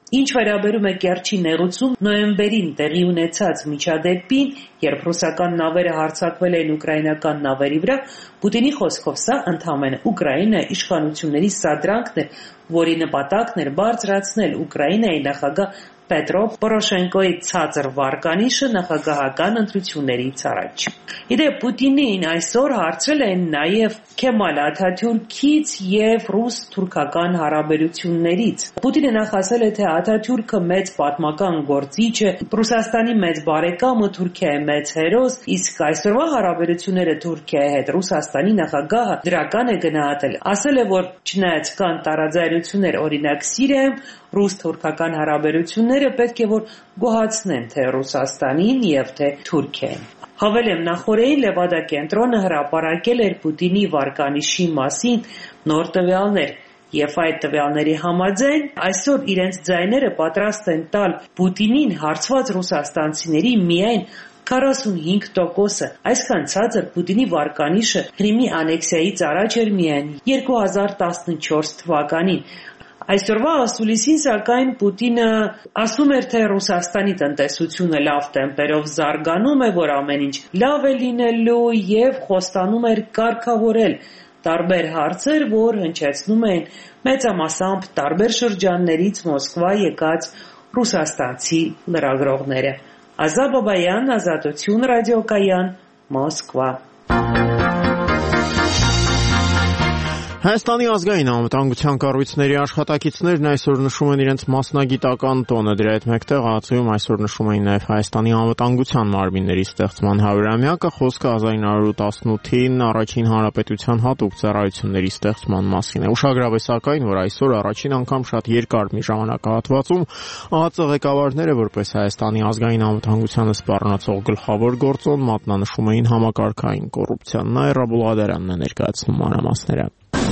Ինչ վերաբերում է Կերչի նեղուցում, նոյեմբերին տեղի ունեցած միջադեպին, երբ ռուսական նավերը հարձակվել էին ուկրաինական նավերի վրա, Պուտինի խոսքով սա ընդամենը Ուկրաինայի իշխանությունների սադրանքն էր, որի նպատակն էր բարձրացնել Ուկրաինայի նախագահ Պետրո Պորոշենկոյի ցածր վարկանիշը նախագահական ընտրություններից առաջ։ Իդեպ Պուտինին այսօր հարցրել են նաև Քեմալ Աթաթյուրքից եւ ռուս-թուրքական հարաբերություններից։ Պուտինը նախ ասել է, թե Աթաթյուրքը մեծ պատմական գործիչ է, Ռուսաստանի մեծ բարեկամը, Թուրքիայի մեծ հերոս, իսկ այսօրվա հարաբերությունները Թուրքիայի հետ Ռուսաստանի նախագահը դրական է գնահատել։ Ասել է, որ չնայած կան տարաձայնություններ, օրինակ Սիրիայում, ռուս-թուրքական հարաբերությունները պետք է որ գոհացնեն թե Ռուսաստանին եւ թե Թուրքիային։ Հավելեմ, նախորդին Լևադա կենտրոնը հրապարակել էր Պուտինի վարկանիշի մասին նոր տվյալներ, եւ այդ տվյալների համաձայն այսօր իրենց ձայները պատրաստ են տալ Պուտինին հարցված ռուսաստանցիների միայն 45%-ը, այսքան ցածր Պուտինի վարկանիշը Կրիմի անեքսիայից առաջ էր միայն 2014 թվականին։ Այսօրվա ասուլիսին սակայն Պուտինը ասում էր, թե Ռուսաստանի տնտեսությունը լավ տեմպերով զարգանում է, որ ամեն ինչ լավ է լինելու եւ խոստանում էր կարգավորել տարբեր հարցեր, որ հնչեցնում էին մեծամասամբ տարբեր շրջաններից Մոսկվա եկած ռուսաստանցի լրագրողները։ Ազա Բաբայան, Ազատություն ռադիոկայան, Մոսկվա։ Հայաստանի ազգային անվտանգության կառույցների աշխատակիցներն այսօր նշում են իրենց մասնագիտական տոնը, դրա հետ մեկտեղ ԱԱՑ-ում այսօր նշում էին նաև Հայաստանի անվտանգության մարմինների ստեղծման 100-ամյակը, խոսքը 1918-ին առաջին հանրապետության հատուկ ծառայությունների ստեղծման մասին է։ Ուշագրավ է սակայն, որ այսօր առաջին անգամ շատ երկար մի ժամանակահատվածում ԱԱԾ ղեկավարները, որպես Հայաստանի ազգային անվտանգությանը սպառնացող գլխավոր գործոն, մատնանշում էին համակարգային կոռուպցիան։ Նաիրա Բուլղադարյանն է ներկայացնում մանրամասները։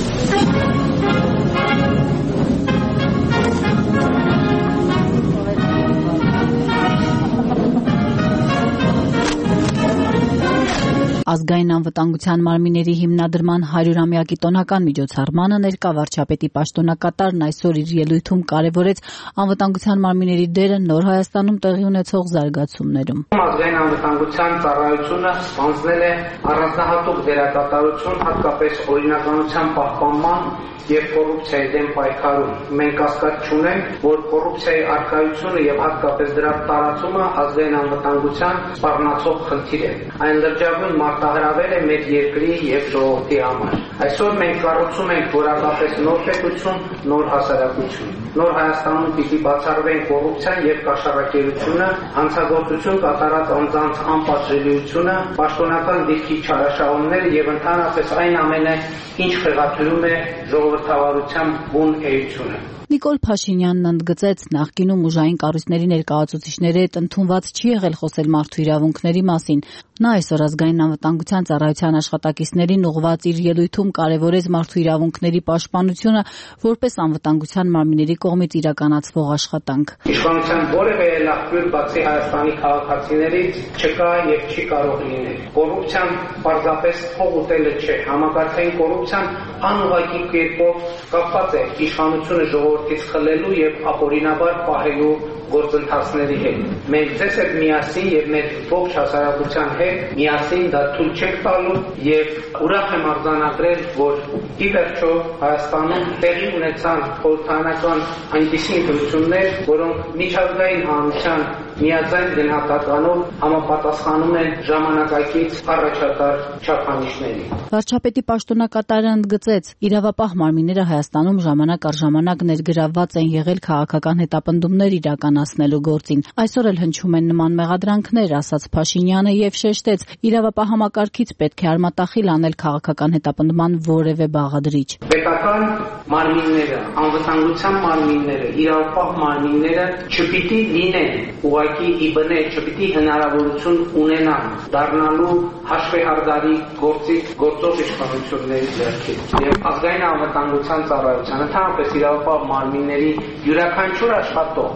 Ազգային անվտանգության մարմինների հիմնադրման 100-ամյակի տոնական միջոցառմանը ներկա վարչապետի պաշտոնակատարն այսօր իր ելույթում կարևորեց անվտանգության մարմինների դերը Նոր Հայաստանում տեղի ունեցող զարգացումներում։ Ազգային անվտանգության ծառայությունը ստանձնել է առանձնահատուկ դերակատարություն, հատկապես օրինականության պահպանման եւ կոռուպցիայի դեմ պայքարում։ Մենք կասկած չունենք, որ կոռուպցիայի առկայությունը եւ հատկապես դրա տարածումը ազգային անվտանգության սպառնացող խնդիր է։ Այն լրջագույն մարտահրավեր է մեր երկրի եւ ժողովրդի համար։ Այսօր մենք կառուցում ենք որակապես նոր պետություն, նոր հասարակություն։ Նոր Հայաստանում պիտի բացառվեն կոռուպցիան եւ կաշառակերությունը, հանցագործություն կատարած անձանց անպատժելիությունը, պաշտոնական դիրքի չարաշահումները եւ ընդհանրապես այն ամենը, ինչ խեղաթյուրում է ժողովրդավարության բուն էությունը։ Նիկոլ Փաշինյանն ընդգծեց, նախկինում ուժային կառույցների ներկայացուցիչների հետ ընդունված չի եղել խոսել մարդու իրավունքների մասին։ Նա այսօր ազգային անվտանգության ծառայության աշխատակիցներին ուղղված իր ելույթում կարևորեց մարդու իրավունքների պաշտպանությունը որպես անվտանգության մարմինների կողմից իրականացվող աշխատանք։ Իշխանության որևէ ելախյուր բացի Հայաստանի քաղաքացիներից չկա եւ չի կարող լինել։ Կոռուպցիան պարզապես փող ուտելը չէ, համակարգային կոռուպցիան անուղղակի կերպով կապված է իշխանությունը ժողովրդից խլելու եւ ապօրինաբար պահելու գործընթացների հետ։ Մենք ձեզ հետ միասին եւ մեր ողջ հասարակության հետ միասին դա թույլ չենք տալու եւ ուրախ եմ արձանագրել, որ ի վերջո Հայաստանում տեղի ունեցան խորհրդարանական այնպիսի ընտրություններ, որոնք միջազգային հանրության միաձայն գնահատականով համապատասխանում են ժամանակակից առաջատար չափանիշների։ Վարչապետի պաշտոնակատարը ընդգծեց, իրավապահ մարմինները Հայաստանում ժամանակ առ ժամանակ ներգրավված են եղել քաղաքական հետապնդումներ իրականացնելու գործին։ Այսօր էլ հնչում են նման մեղադրանքներ, ասաց Փաշինյանը եւ շեշտեց, իրավապահ համակարգից պետք է արմատախիլ անել քաղաքական հետապնդման որևէ բաղադրիչ։ Պետական մարմինները, անվտանգության մարմինները, իրավապահ մարմինները չպիտի լինեն ուղղակի իբնե, չպիտի հնարավորություն ունենան դառնալու հաշվեհարդարի գործող իշխանությունների ձեռքից։ Եվ ազգային անվտանգության ծառայության, ընդհանրապես իրավապահ մարմինների յուրաքանչյուր աշխատող պետք է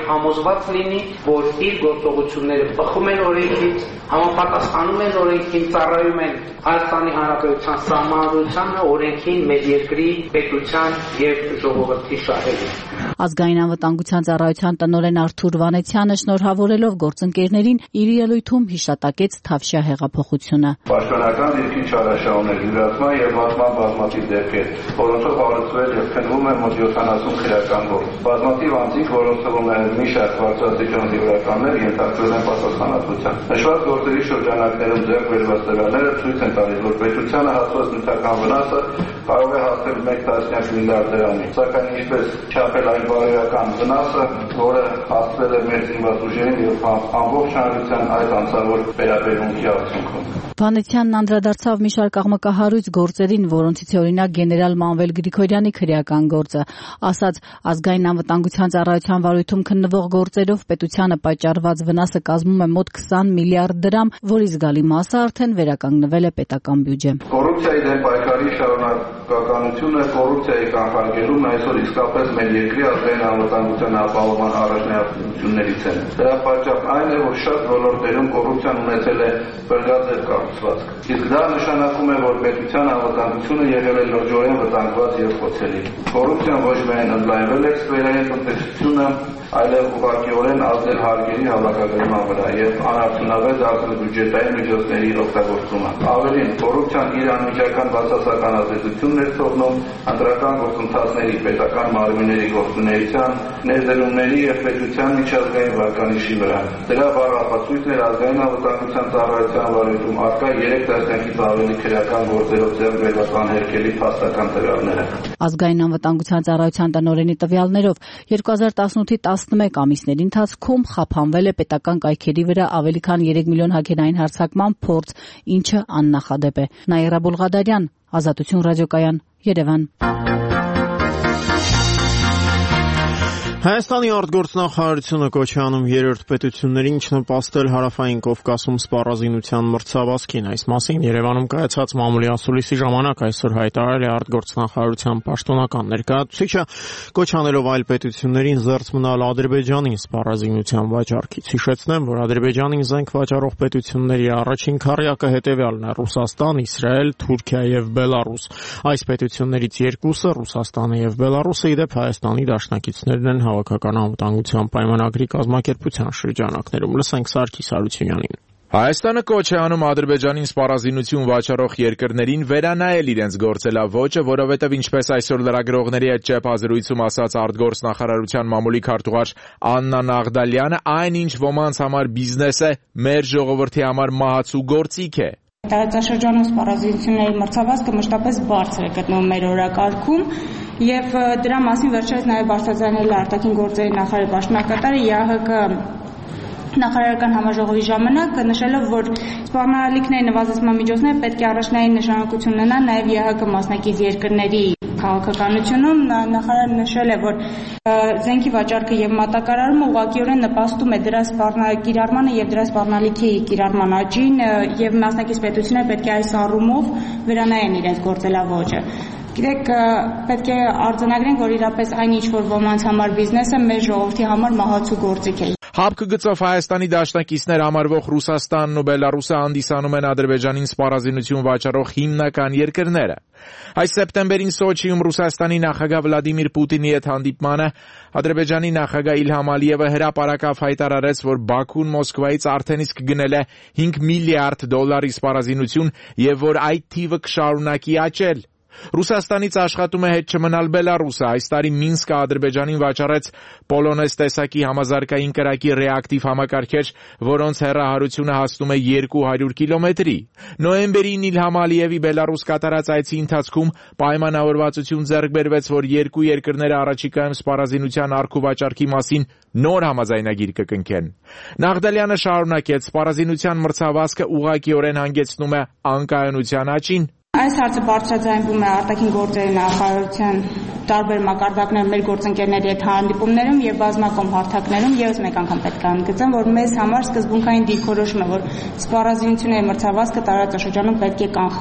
համոզված լինի, որ իր գործողությունները բխում են օրենքից, համապատասխանում են օրենքին, ծառայում են Հայաստանի Հանրապետության սահմանադրությանը, օրենքին, մեր երկրի պետության եւ ժողովրդի շահերին։ Ազգային անվտանգության ծառայության տնօրեն Արթուր Վանեցյանը շնորհավորելով գործընկերներին իր ելույթում հիշատակեց Թավշյա հեղափոխությունը։ Պաշտպանական դիրքի չարաշահումներ, յուրացման եւ վատման բազմաթիվ դեպքեր, որոնցով հարուցվել եւ քննվում է մոտ 70 քրեական գործ։ Բազմաթիվ անձինք, որոնցով ունեն մի շարք բարձրաստիճան զինվորականներ, ենթարկվել են պատասխանատվության։ Նշված գործերի շրջանակներում ձեռք բերված տվյալները ցույց են տալիս, որ պետությանը հասած նյութական վնասը կարող է հասնել 1 միլիարդ դրամի։ Սակայն ինչպես չափել այն բարոյական վնասը, որը հասցվել է մեր զինված ուժերին եւ ամբողջ հանրության այդ անձավոր վերաբերմունքի արդյունքում։ Վանեցյանն անդրադարձավ մի շարք աղմկահարույց գործերին, որոնցից է օրինակ գեներալ Մանվել Գրիգորյանի քրեական գործը, ասաց ազգային անվտանգության ծառայության վարույթում քննվող գործերով պետությանը պատճառված վնասը կազմում է մոտ 20 միլիարդ դրամ, որի զգալի մասը արդեն վերականգնվել է պետական բյուջե։ Կոռուպցիայի դեմ պայքարի շարունակականությունը կոռուպցիայի կանխարգելումն այսօր իսկապես մեր երկրի ազգային անվտանգության ապահովման առաջնահերթություններից է։ Դրա պատճառն այն է, որ շատ ոլորտերում կոռուպցիան ունեցել է բրգաձև կառուցվածք։ Իսկ դա նշանակում է, որ պետության անվտանգությունը եղել է լրջորեն վտանգված եւ խոցելի։ Կոռուպցիան ոչ միայն ընդլայնվել է սֆերային տնտեսությունը, այլև ուղղակիորեն ազդել հարկերի հավաքագրման վրա եւ անարդյունավետ դարձել բյուջետային միջոցների օգտագործումը։ Ավելին, կոռուպցիան իր անմիջական բացասական ազդեցությունն է թողնում ընտրական գործընթացների, պետական մարմինների գործունեության, ներդրումների եւ պետության միջազգային վարկանիշի վրա։ Դրա վառ ապացույցն էր ազգային անվտանգության ծառայության վարույթում արկա 3 տասնյակից ավելի քրեական գործերով ձեռք բերված անհերքելի փաստական տվյալները։ Ազգային անվտանգության ծառայության տնօրենի տվյալներով 2018-ի 11 ամիսների ընթացքում խափանվել է պետական կայքերի վրա ավելի քան 3 միլիոն հագենային հարձակման փորձ, ինչը աննախադեպ է։ Նաիրա Բուլղադարյան, Ազատություն ռադիոկայան, Երևան։ Հայաստանի արտգործնախարարությունը կոչ է անում երրորդ պետություններին չնպաստել Հարավային Կովկասում սպառազինության մրցավազքին։ Այս մասին Երևանում կայացած մամուլի ասուլիսի ժամանակ այսօր հայտարարել է արտգործնախարարության պաշտոնական ներկայացուցիչը, կոչ անելով այլ պետություններին զերծ մնալ Ադրբեջանին սպառազինության վաճառքից։ Հիշեցնեմ, որ Ադրբեջանին զենք վաճառող պետությունների առաջին քառյակը հետևյալն է՝ Ռուսաստան, Իսրայել, Թուրքիա եւ Բելարուս։ Այս պետություններից երկուսը՝ Ռուսաստանը եւ Բելարուսը, իդեպ Հայաստանի դաշնակիցներն են Հավաքական անվտանգության պայմանագրի կազմակերպության շրջանակներում։ Լսենք Սարգիս Հարությունյանին։ Հայաստանը կոչ է անում Ադրբեջանին սպառազինություն վաճառող երկրներին վերանայել իրենց գործելավոճը, որովհետև ինչպես այսօր լրագրողների հետ ճեպազրույցում ասաց արտգործնախարարության մամուլի քարտուղար Աննա Նաղդալյանը, այն ինչ ոմանց համար բիզնես է, մեր ժողովրդի համար մահացու գործիք է։ Տարածաշրջանում սպառազինությունների մրցավազքը մշտապես բարձր է գտնվում մեր օրակարգում եւ դրա մասին վերջերս նաեւ բարձրացանել արտաքին գործերի նախարարի պաշտոնակատարը ՀՀԿ նախարարական համաժողովի ժամանակ նշելով, որ սպառնալիքների նվազեցման միջոցները պետք է առաջնային նշանակություն ունենան նաեւ ՀՀԿ մասնակից երկրների քաղաքականությունում։ Նախարարը նշել է, որ զենքի վաճառքը եւ մատակարարումը ուղղակիորեն նպաստում է դրա կիրառմանը եւ դրա սպառնալիքի կիրառման աճին եւ մասնակից պետությունները պետք է այս առումով վերանայեն իրենց գործելավոճը։ Գիտեք, պետք է արձանագրենք, որ իրապես այն ինչ որ ոմանց համար բիզնես է, մեր ժողովրդի համար մահացու գործիք է։ ՀԱՊԿ գծով Հայաստանի դաշնակիցներ համարվող Ռուսաստանն ու Բելարուսը հանդիսանում են Ադրբեջանին սպառազինություն վաճառող հիմնական երկրները։ Այս սեպտեմբերին Սոչիում Ռուսաստանի նախագահ Վլադիմիր Պուտինի հետ հանդիպմանը Ադրբեջանի նախագահ Իլհամ Ալիևը հրապարակավ հայտարարեց, որ Բաքուն Մոսկվայից արդեն իսկ գնել է $5 միլիարդ սպառազինություն եւ որ այդ թիվը կշարունակի աճել։ Ռուսաստանից աշխատում է հետ չմնալ Բելարուսը։ Այս տարի Մինսկը Ադրբեջանին վաճառեց Պոլոնեզ տեսակի համազարգային կրակի ռեակտիվ համակարգեր, որոնց հեռահարությունը հասնում է 200 կիլոմետրի։ Նոյեմբերին Իլհամ Ալիևի Բելարուս կատարած այցի ընթացքում պայմանավորվածություն ձեռք բերվեց, որ երկու երկրները առաջիկայում սպառազինության առք ու վաճառքի մասին նոր համաձայնագիր կկնքեն։ Նաղդալյանը շարունակեց, սպառազինության մրցավազքը ուղղակիորեն հանգեցնում է անկայունության աճին։ Այս հարցը բարձրաձայնվում է արտաքին գործերի նախարարության տարբեր մակարդակներում մեր գործընկերների հետ հանդիպումներում եւ բազմակողմ հարթակներում եւս մեկ անգամ պետք է ընդգծեմ, որ մեզ համար սկզբունքային դիրքորոշում է, որ սպառազինությունների մրցավազքը տարածաշրջանում պետք է կանխվի։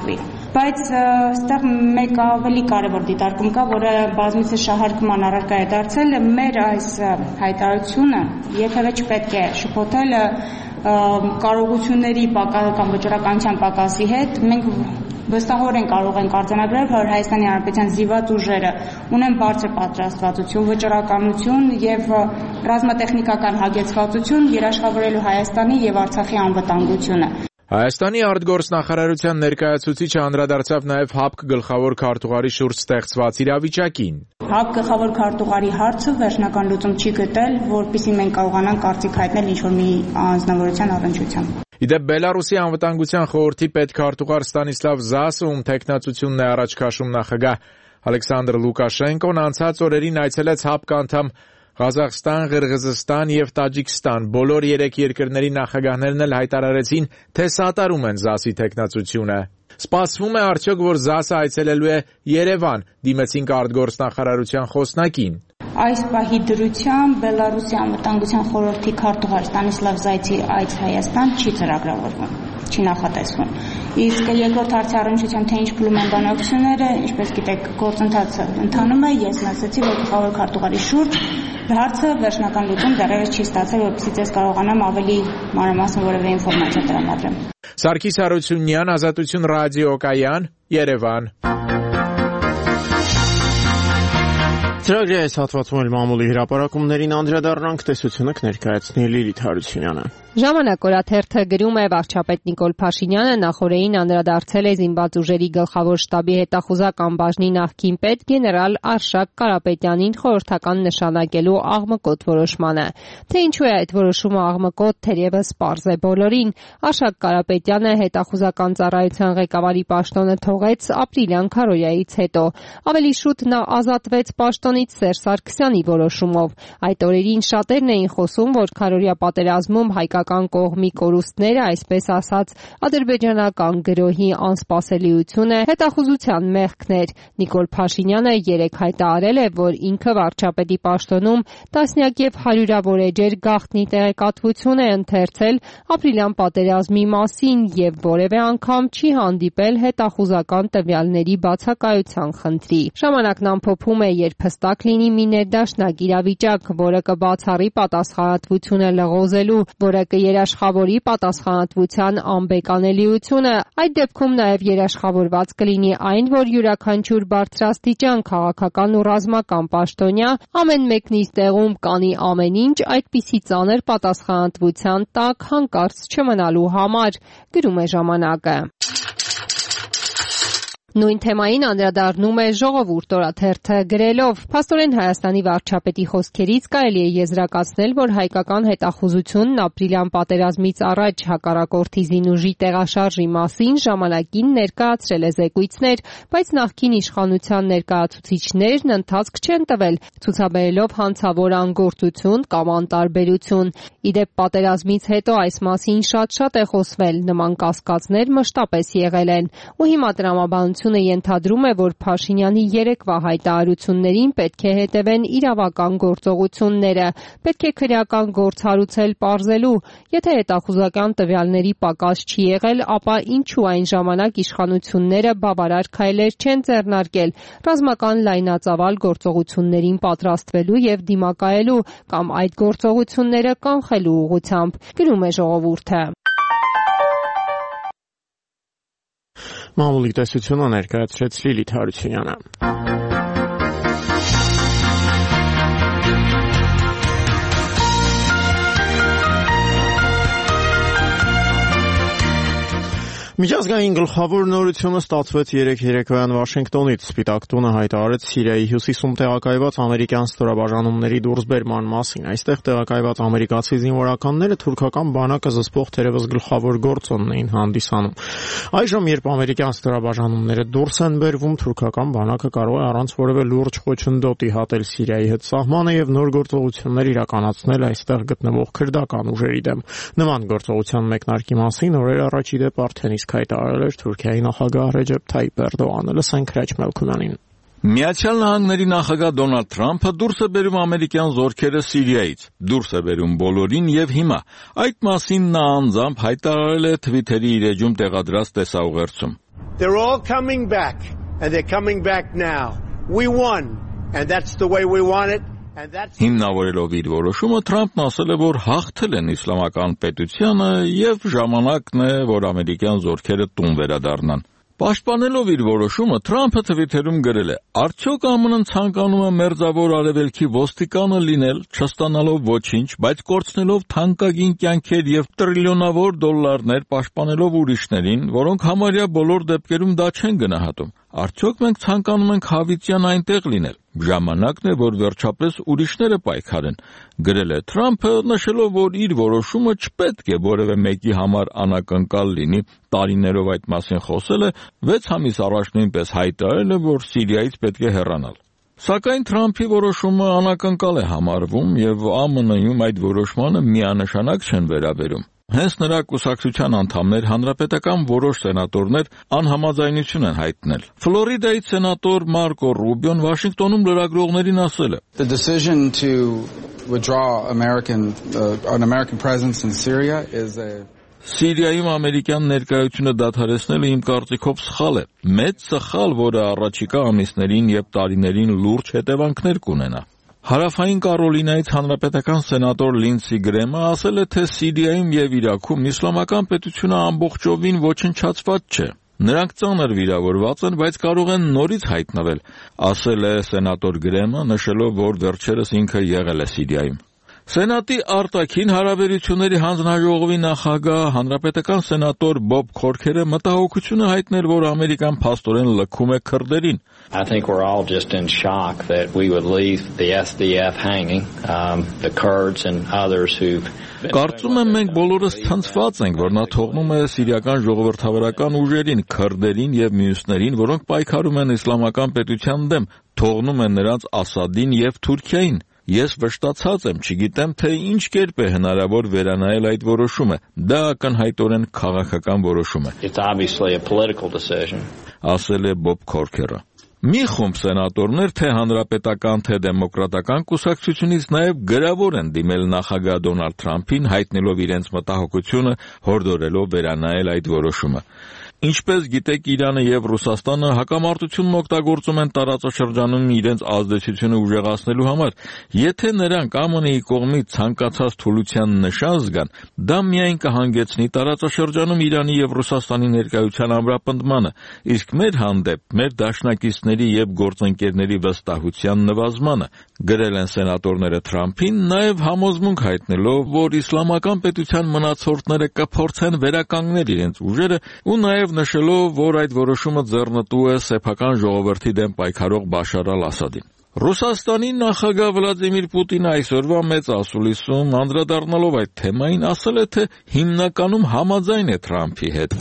բայց այստեղ մեկ ավելի կարևոր դիտարկում կա, որը բազմիցս շահարկման առարկա է դարձել, մեր այս հայտարարությունը երբևէ չպետք է շփոթել կարողությունների կամ վճռականության պակասի հետ։ Մենք վստահորեն կարող ենք արձանագրել, որ Հայաստանի Հանրապետության զինված ուժերը ունեն բարձր պատրաստվածություն, վճռականություն եւ ռազմատեխնիկական հագեցվածություն երաշխավորելու Հայաստանի եւ Արցախի անվտանգությունը։ Հայաստանի արտգործնախարարության ներկայացուցիչը անդրադարձավ նաև ՀԱՊԿ գլխավոր քարտուղարի շուրջ ստեղծված իրավիճակին։ ՀԱՊԿ գլխավոր քարտուղարի հարցը վերջնական լուծում չի գտել, որպեսզի մենք կարողանանք կարծիք հայտնել ինչ-որ մի անձնավորության առնչությամբ։ Իդեպ Բելարուսի անվտանգության խորհրդի պետքարտուղար Ստանիսլավ Զասովում տեխնացությունն է առաջ քաշում նախագահ Ալեքսանդր Լուկաշենկոն անցած օրերին այցելեց ՀԱՊԿ անդամ Ղազախստան, Ղրղզստան եւ Տաջիկստան։ Բոլոր 3 երկրների նախագահներն էլ հայտարարեցին, թե սատարում են Զասի տեխնացությունը։ Սպասվում է արդյոք, որ Զասը այցելելու է Երևան, դիմեցինք արտգործնախարարության խոսնակին։ Այս պահի դրությամբ Բելարուսի անվտանգության խորհրդի քարտուղար Ստանիսլավ Զայցի այց Հայաստան չի ծրագրավորվում, չի նախատեսվում։ Իսկ երկրորդ հարցի առնչությամբ թե ինչ փուլում են բանակցությունները, ինչպես գիտեք, գործընթացը ընթանում է, ես ասացի, որ գլխավոր քարտուղարի շուրջ հարցը վերջնական լուծում դեռևս չի ստացել, որպեսզի ձեզ կարողանամ ավելի մանրամասն որևէ ինֆորմացիա տրամադրեմ։ Սարգիս Հարությունյան, Ազատություն ռադիոկայան, Երևան։ Ծրագրի այս հատվածում էլ մամուլի հրապարակումներին անդրադառնանք, տեսությունը կներկայացնի Լիլիթ Հարությունյանը։ Ժամանակ օրաթերթը գրում է վարչապետ Նիկոլ Փաշինյանը նախորդին անդրադարձել է զինված ուժերի գլխավոր շտաբի հետախուզական բաժնի նախկին պետ գեներալ Արշակ Կարապետյանին խորհրդական նշանակելու աղմկոտ որոշմանը։ Թե ինչու է այդ որոշումը աղմկոտ, թերևս պարզ է բոլորին։ Արշակ Կարապետյանը հետախուզական ծառայության ղեկավարի պաշտոնը թողեց ապրիլյան քարոզայից հետո։ Ավելի շուտ նա ազատվեց պաշտոնից Սերժ Սարգսյանի որոշումով։ Այդ օրերին շատերն էին խոսում, որ քարոզյա պատերազմում հայկական կողմի կորուստները, այսպես ասած, ադրբեջանական գրոհի անսպասելիությունը հետախուզության մեղքն էր։ Նիկոլ Փաշինյանը երեկ հայտարարել է, որ ինքը վարչապետի պաշտոնում տասնյակ եւ հարյուրավոր էջեր գաղտնի տեղեկատվություն է ընթերցել ապրիլյան պատերազմի մասին եւ որևէ անգամ չի հանդիպել հետախուզական տվյալների բացակայության խնդրի։ Ժամանակն ամփոփում է, երբ հստակ լինի մի ներդաշնակ իրավիճակ, որը կբացառի պատասխանատվությունը լղոզելու, որը կերաշխավորի պատասխանատվության անբեկանելիությունը, այդ դեպքում նաև երաշխավորված կլինի այն, որ յուրաքանչյուր բարձրաստիճան քաղաքական ու ռազմական պաշտոնյա ամեն մեկն իր տեղում կանի ամեն ինչ այդպիսի ծանր պատասխանատվության տակ հանկարծ չմնալու համար, գրում է ժամանակը։ Նույն թեմային անդրադառնում է Ժողովուրդ օրաթերթը գրելով. Փաստորեն Հայաստանի վարչապետի խոսքերից կարելի է եզրակացնել, որ հայկական հետախուզությունն ապրիլյան պատերազմից առաջ հակառակորդի զինուժի տեղաշարժի մասին ժամանակին ներկայացրել է զեկույցներ, բայց նախկին իշխանության ներկայացուցիչներն ընթացք չեն տվել, ցուցաբերելով հանցավոր անգործություն կամ անտարբերություն։ Իդեպ պատերազմից հետո այս մասին շատ է խոսվել, նման կասկածներ մշտապես եղել են, ու հիմա տրամաբանությունը ենթադրում է, որ Փաշինյանի երեկվա հայտարարություններին պետք է հետևեն իրավական գործողությունները, պետք է քրեական գործ հարուցել պարզելու, եթե հետախուզական տվյալների պակաս չի եղել, ապա ինչու այն ժամանակ իշխանությունները բավարար քայլեր չեն ձեռնարկել ռազմական լայնածավալ գործողություններին պատրաստվելու եւ դիմակայելու կամ այդ գործողությունները կանխելու ուղղությամբ, գրում է Ժողովուրդը։ Մամուլի տեսությունը ներկայացրեց Լիլիթ Հարությունյանը։ Միջազգային գլխավոր նորությունը ստացվեց երեկոյան Վաշինգտոնից։ Սպիտակ տունը հայտարարեց Սիրիայի հյուսիսում տեղակայված ամերիկյան ստորաբաժանումների դուրսբերման մասին։ Այստեղ տեղակայված ամերիկացի զինվորականները թուրքական բանակը զսպող թերևս գլխավոր գործոնն էին հանդիսանում։ Այժմ, երբ ամերիկյան ստորաբաժանումները դուրս են բերվում, թուրքական բանակը կարող է առանց որևէ լուրջ խոչընդոտի հատել Սիրիայի հետ սահմանը եւ նոր գործողություններ իրականացնել այստեղ գտնվող քրդական ուժերի դեմ։ Նման գործողության մեկնարկի մասին օրեր առաջ իդեպ արդեն իսկ հայտարարել էր Թուրքիայի նախագահ Ռեջեփ Թայիփ Էրդողանը։ Լսենք Քրաչ Մելքոնյանին։ Միացյալ Նահանգների նախագահ Դոնալդ Թրամփը դուրս է բերում ամերիկյան զորքերը Սիրիայից, դուրս է բերում բոլորին եւ հիմա։ Այդ մասին նա անձամբ հայտարարել է Թվիթերի իր էջում տեղադրած տեսաուղերձում։ They're all coming back, and they're coming back now. We won, and that's the way we want it. Հիմնավորելով իր որոշումը Թրամփն ասել է, որ հաղթել են իսլամական պետությանը եւ ժամանակն է, որ ամերիկյան զորքերը տուն վերադառնան։ Պաշտպանելով իր որոշումը Թրամփը Twitter-ում գրել է. «Արդյոք ԱՄՆ-ն ցանկանում է մերձավոր արևելքի ոստիկանը լինել, չստանալով ոչինչ, բայց կորցնելով թանկագին կյանքեր եւ տրիլիոնավոր դոլարներ պաշտպանելով ուրիշներին, որոնք համարյա բոլոր դեպքերում դա չեն գնահատում։ Արդյոք մենք ցանկանում ենք հավիտյան այնտեղ լինել։ Ժամանակն է, որ վերջապես ուրիշները պայքարեն», գրել է Թրամփը, նշելով, որ իր որոշումը չպետք է որևէ մեկի համար անակնկալ լինի, տարիներով այդ մասին խոսել է, 6 ամիս առաջ նույնպես հայտարարել է, որ Սիրիայից պետք է հեռանալ։ Սակայն Թրամփի որոշումը անակնկալ է համարվում եւ ԱՄՆ-ում այդ որոշմանը միանշանակ չեն վերաբերում։ Հենց նրա կուսակցության անդամներ, հանրապետական որոշ սենատորներ անհամաձայնություն են հայտնել։ Ֆլորիդայից սենատոր Մարկո Ռուբիոն Վաշինգտոնում լրագրողներին ասել է. The decision to withdraw an American presence in Syria is a Սիրիայում ամերիկյան ներկայությունը դադարեցնելը իմ կարծիքով սխալ է։ Մեծ սխալ, որը առաջիկա ամիսներին եւ տարիներին լուրջ հետևանքներ կունենա։ Հարավային Կարոլինայից հանրապետական սենատոր Լինսի Գրեմը ասել է, թե Սիրիայում եւ Իրաքում իսլամական պետությունը ամբողջովին ոչնչացված չէ։ Նրանք ծանր վիրավորված են, բայց կարող են նորից հայտնվել, ասել է սենատոր Գրեմը, նշելով, որ վերջերս ինքը եղել է Սիրիայում։ Սենատի արտաքին հարաբերությունների հանձնաժողովի նախագահ հանրապետական սենատոր Բոբ Քորքերը մտահոգություն է հայտնել, որ Ամերիկան փաստորեն լքում է քրդերին։ I think we're all just in shock that we would leave the SDF hanging, the Kurds and others who've Կարծում եմ մենք բոլորս ցնցված ենք, որ նա թողնում է սիրիական ժողովրդավարական ուժերին, քրդերին եւ մյուսներին, որոնք պայքարում են իսլամական պետության դեմ, թողնում են նրանց Ասադին եւ Թուրքիային։ Ես վշտացած եմ, չգիտեմ, թե ինչ կերպ է հնարավոր վերանայել այդ որոշումը։ Դա ակնհայտորեն քաղաքական որոշում է։ It's obviously a political decision. Ասել է Բոբ Քորքերը։ Մի խումբ սենատորներ թե հանրապետական, թե դեմոկրատական կուսակցությունից նաև գրավոր են դիմել նախագահ Դոնալդ Թրամփին, հայտնելով իրենց մտահոգությունը, հորդորելով վերանայել այդ որոշումը։ Ինչպես գիտեք, Իրանը եւ Ռուսաստանը հակամարտությունն օգտագործում են տարածաշրջանում իրենց ազդեցությունը ուժեղացնելու համար։ Եթե նրանք ԱՄՆ-ի կողմից ցանկացած թուլության նշան զգան, դա միայն կհանգեցնի տարածաշրջանում Իրանի եւ Ռուսաստանի ներկայության ամրապնդմանը, իսկ մեր հանդեպ, մեր դաշնակիցների եւ գործընկերների վստահության նվազմանը, գրել են սենատորները Թրամփին, նաև համոզմունք հայտնելով, որ իսլամական պետության մնացորդները կփորձեն վերականգնել իրենց ուժերը ու նաև նշելով, որ այդ որոշումը ձեռնտու է սեփական ժողովրդի դեմ պայքարող Բաշար al-Ասադին։ Ռուսաստանի նախագահ Վլադիմիր Պուտինը այսօրվա մեծ ասուլիսում անդրադառնալով այդ թեմային ասել է, թե հիմնականում համաձայն է Թրամփի հետ։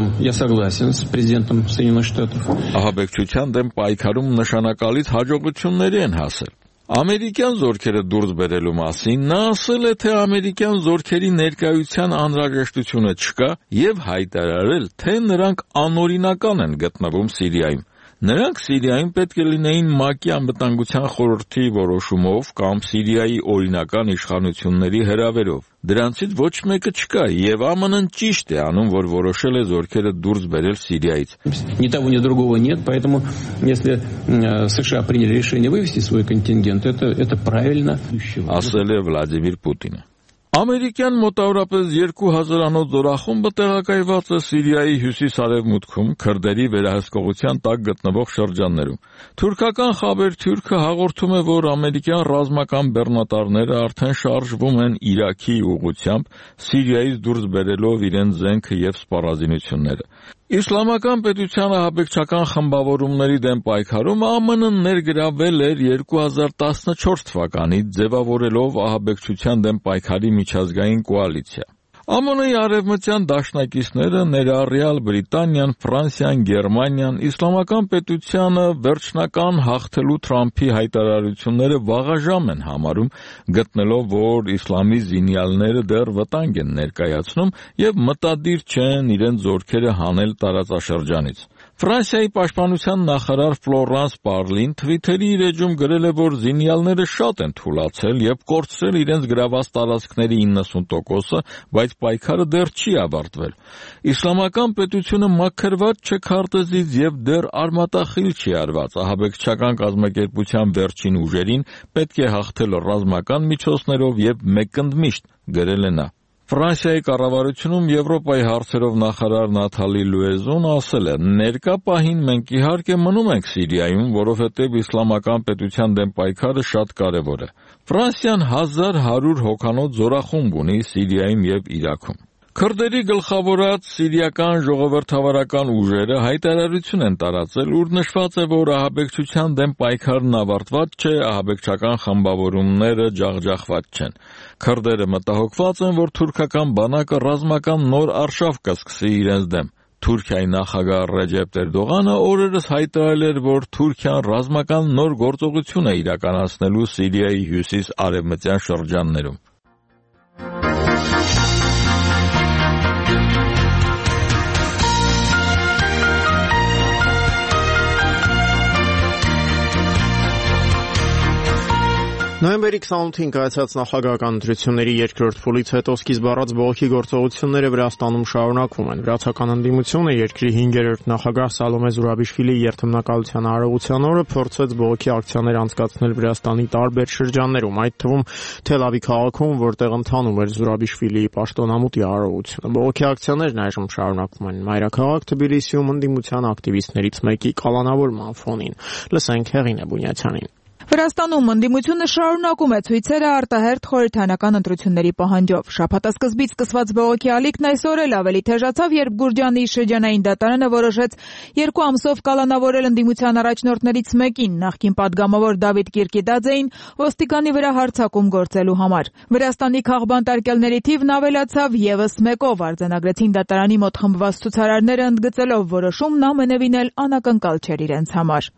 Ահաբեկչության դեմ պայքարում նշանակալից հաջողությունների են հասել։ Ամերիկյան զորքերը դուրս բերելու մասին նա ասել է, թե ամերիկյան զորքերի ներկայության անհրաժեշտությունը չկա եւ հայտարարել, թե նրանք անօրինական են գտնվում Սիրիայում։ Նրանք Սիրիայում պետք է լինեին ՄԱԿ-ի անվտանգության խորհրդի որոշումով կամ Սիրիայի օրինական իշխանությունների հրավերով։ Դրանցից ոչ մեկը չկա եւ ԱՄՆ-ն ճիշտ է անում, որ որոշել է զորքերը դուրս բերել Սիրիայից։ Ни того, ни другого нет, поэтому если США приняли решение вывести свой контингент, это правильно. Ասել է Վլադիմիր Պուտինը։ Ամերիկյան մոտավորապես 2000-անոց զորախումբը տեղակայված է Սիրիայի հյուսիս-արևմուտքում քրդերի վերահսկողության տակ գտնվող շրջաններում։ Թուրքական Խաբերթյուրքը հաղորդում է, որ ամերիկյան ռազմական բեռնատարները արդեն շարժվում են Իրաքի ուղղությամբ, Սիրիայից դուրս բերելով իրենց զենքը եւ սպառազինությունները։ Իսլամական պետության ահաբեկչական խմբավորումների դեմ պայքարում ԱՄՆ-ն ներգրավել էր 2014 թվականից ձևավորելով ահաբեկչության դեմ պայքարի միջազգային կոալիցիա։ ԱՄՆ-ի արևմտյան դաշնակիցները ներառյալ Բրիտանիան, Ֆրանսիան, Գերմանիան իսլամական պետությանը վերջնական հաղթելու Թրամփի հայտարարությունները վաղաժամ են համարում, գտնելով, որ իսլամի զինյալները դեռ վտանգ են ներկայացնում եւ մտադիր չեն իրենց զորքերը հանել տարածաշրջանից։ Ֆրանսիայի պաշտպանության նախարար Ֆլորանս Պարլին Twitter-ի իր էջում գրել է, որ զինյալները շատ են թուլացել եւ կորցրել իրենց գրաված տարածքների 90%-ը, բայց պայքարը դեռ չի ավարտվել։ Իսլամական պետությունը մաքրված չէ քարտեզից եւ դեռ արմատախիլ չի արված։ Ահաբեկչական կազմակերպության վերջին ուժերին պետք է հաղթել ռազմական միջոցներով եւ մեկընդմիշտ, գրել է նա։ Ֆրանսիայի կառավարությունում Եվրոպայի հարցերով նախարար Նաթալի Լուեզոն ասել է. «Ներկա պահին մենք իհարկե մնում ենք Սիրիայում, որովհետև իսլամական պետության դեմ պայքարը շատ կարևոր է։ Ֆրանսիան 1100 հոգանոց զորախումբ ունի Սիրիայում եւ Իրաքում»։ Քրդերի գլխավորած սիրիական ժողովրդավարական ուժերը հայտարարություն են տարածել, ուր նշված է, որ ահաբեկչության դեմ պայքարն ավարտված չէ, ահաբեկչական խմբավորումները ջախջախված չեն։ Քրդերը մտահոգված են, որ թուրքական բանակը ռազմական նոր արշավ կսկսի իրենց դեմ։ Թուրքիայի նախագահ Ռեջեփ Էրդողանը օրերս հայտարարել էր, որ Թուրքիան ռազմական նոր գործողություն է իրականացնելու Սիրիայի հյուսիս-արևմտյան շրջաններում։ Նոյեմբերի 28-ին կայացած նախագահական ընտրությունների երկրորդ փուլից հետո սկիզբ առած բողոքի գործողությունները Վրաստանում շարունակվում են։ Վրացական ընդդիմությունը երկրի 5-րդ նախագահ Սալոմե Զուրաբիշվիլիի երթմնակալության արարողության օրը փորձեց բողոքի ակցիաներ անցկացնել Վրաստանի տարբեր շրջաններում, այդ թվում Թել Ավիվ քաղաքում, որտեղ ընթանում էր Զուրաբիշվիլիի պաշտոնամուտի արարողությունը։ Բողոքի ակցիաներն այժմ շարունակվում են մայրաքաղաք Թբիլիսիում ընդդիմության ակտիվիստներից մեկի կալանավորման ֆոնին։ Լսենք Հեղինե Բունյացյանին։ Վրաստանում ընդդիմությունը շարունակում է ցույցերը արտահերթ խորհրդարանական ընտրությունների պահանջով։ Շաբաթասկզբից սկսված բողոքի ալիքն այսօր էլ ավելի թեժացավ, երբ Գուրջանի շրջանային դատարանը որոշեց 2 ամսով կալանավորել ընդդիմության առաջնորդներից մեկին, նախկին падգամավոր Դավիթ Կիրկիդաձեին, ոստիկանի վրա հարձակում գործելու համար։ Վրաստանի քաղբանտարկյալների թիվն ավելացավ եւս մեկով, արձանագրեցին դատարանի մոտ խմբված ցուցարարները, ընդգծելով որոշումն ամենևին էլ անակնկալ չէր իրենց համար։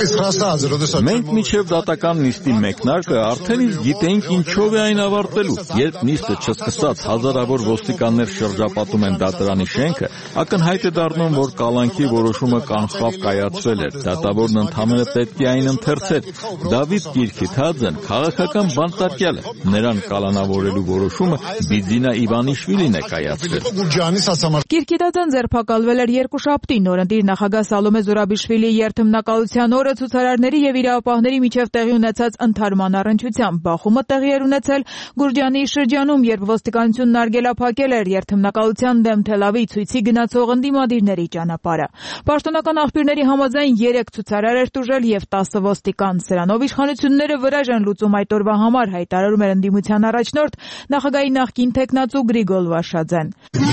Մենք միջև դատական նիստի մեկնարկը արդեն իսկ գիտեինք ինչով է այն ավարտվելու։ Երբ նիստը չսկսած հազարավոր ոստիկաններ շրջապատում են դատարանի շենքը, ակնհայտ է դառնում, որ կալանքի որոշումը կանխավ կայացվել էր։ Դատավորն ընդհանրապես պետք է այն ընթերցեր։ Դավիթ Կիրկիդաձեն քաղաքական բանտարկյալ է։ Նրան կալանավորելու որոշումը Բիձինա Իվանիշվիլին է կայացրել։ Կիրկիդաձեն ձերբակալվել էր երկուշաբթի նորընտիր նախագահ Սալոմե Զուրաբիշվիլիի երթմնակալության օրը ցուցարարների եւ իրավապահների միջև տեղի ունեցած ընդհարման առնչությամբ բախումը տեղի էր ունեցել Գուրջանի շրջանում, երբ ոստիկանությունն արգելափակել էր երթմնակալության դեմ Թել Ավիվ ցույցի գնացող ընդդիմադիրների ճանապարհը։ Պաշտոնական աղբյուրների համաձայն 3 ցուցարար էր տուժել եւ 10 ոստիկան։ Սրանով իշխանությունները վրաժ են լուծում այդ օրվա համար, հայտարարում էր ընդդիմության առաջնորդ նախագահի նախկին տեխնացու Գրիգոլ Վաշաձեն։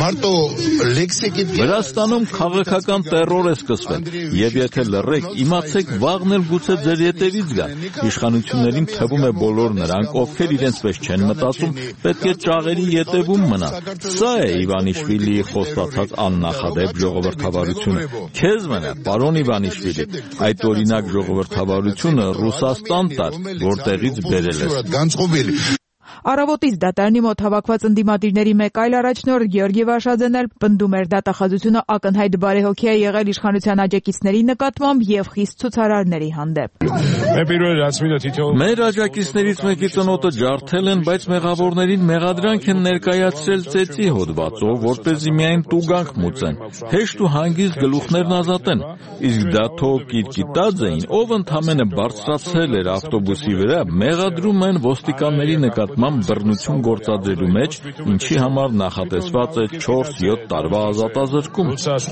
Վրաստանում քաղաքական տերոր է սկսվել եւ եթե լռեք, իմացեք վաղն էլ գուցե ձեր ետևից գան։ Իշխանություններին թվում է բոլոր նրանք, ովքեր իրենց պես չեն մտածում, պետք է ճաղերի ետևում մնան։ Սա է Իվանիշվիլիի խոստացած աննախադեպ ժողովրդավարությունը։ Քեզ մնա, պարոն Իվանիշվիլի, այդ օրինակ ժողովրդավարությունը Ռուսաստան տար, որտեղից բերել ես։ Առավոտից դատարանի մոտ հավաքված ընդդիմադիրների մեկ այլ առաջնորդ Գեորգի Վաշաձեն էլ պնդում էր դատախազությունը ակնհայտ բարեհոգի է եղել իշխանության աջակիցների նկատմամբ եւ խիստ ցուցարարների հանդեպ։ Մեր աջակիցներից մեկի ծնոտը ջարդել են, բայց մեղավորներին մեղադրանք են ներկայացրել ծեծի հոդվածով, որպեսզի միայն տուգանք մուծեն, հեշտ ու հանգիստ գլուխներն ազատեն։ Իսկ Դաթո Կիրկիդաձեին, ով ընդամենը բարձրացել էր ավտոբուսի վրա, մեղադրում են ոստիկանների նկատմամբ բռնություն գործադրելու մեջ, ինչի համար նախատեսված է 4-7 տարվա ազատազրկում։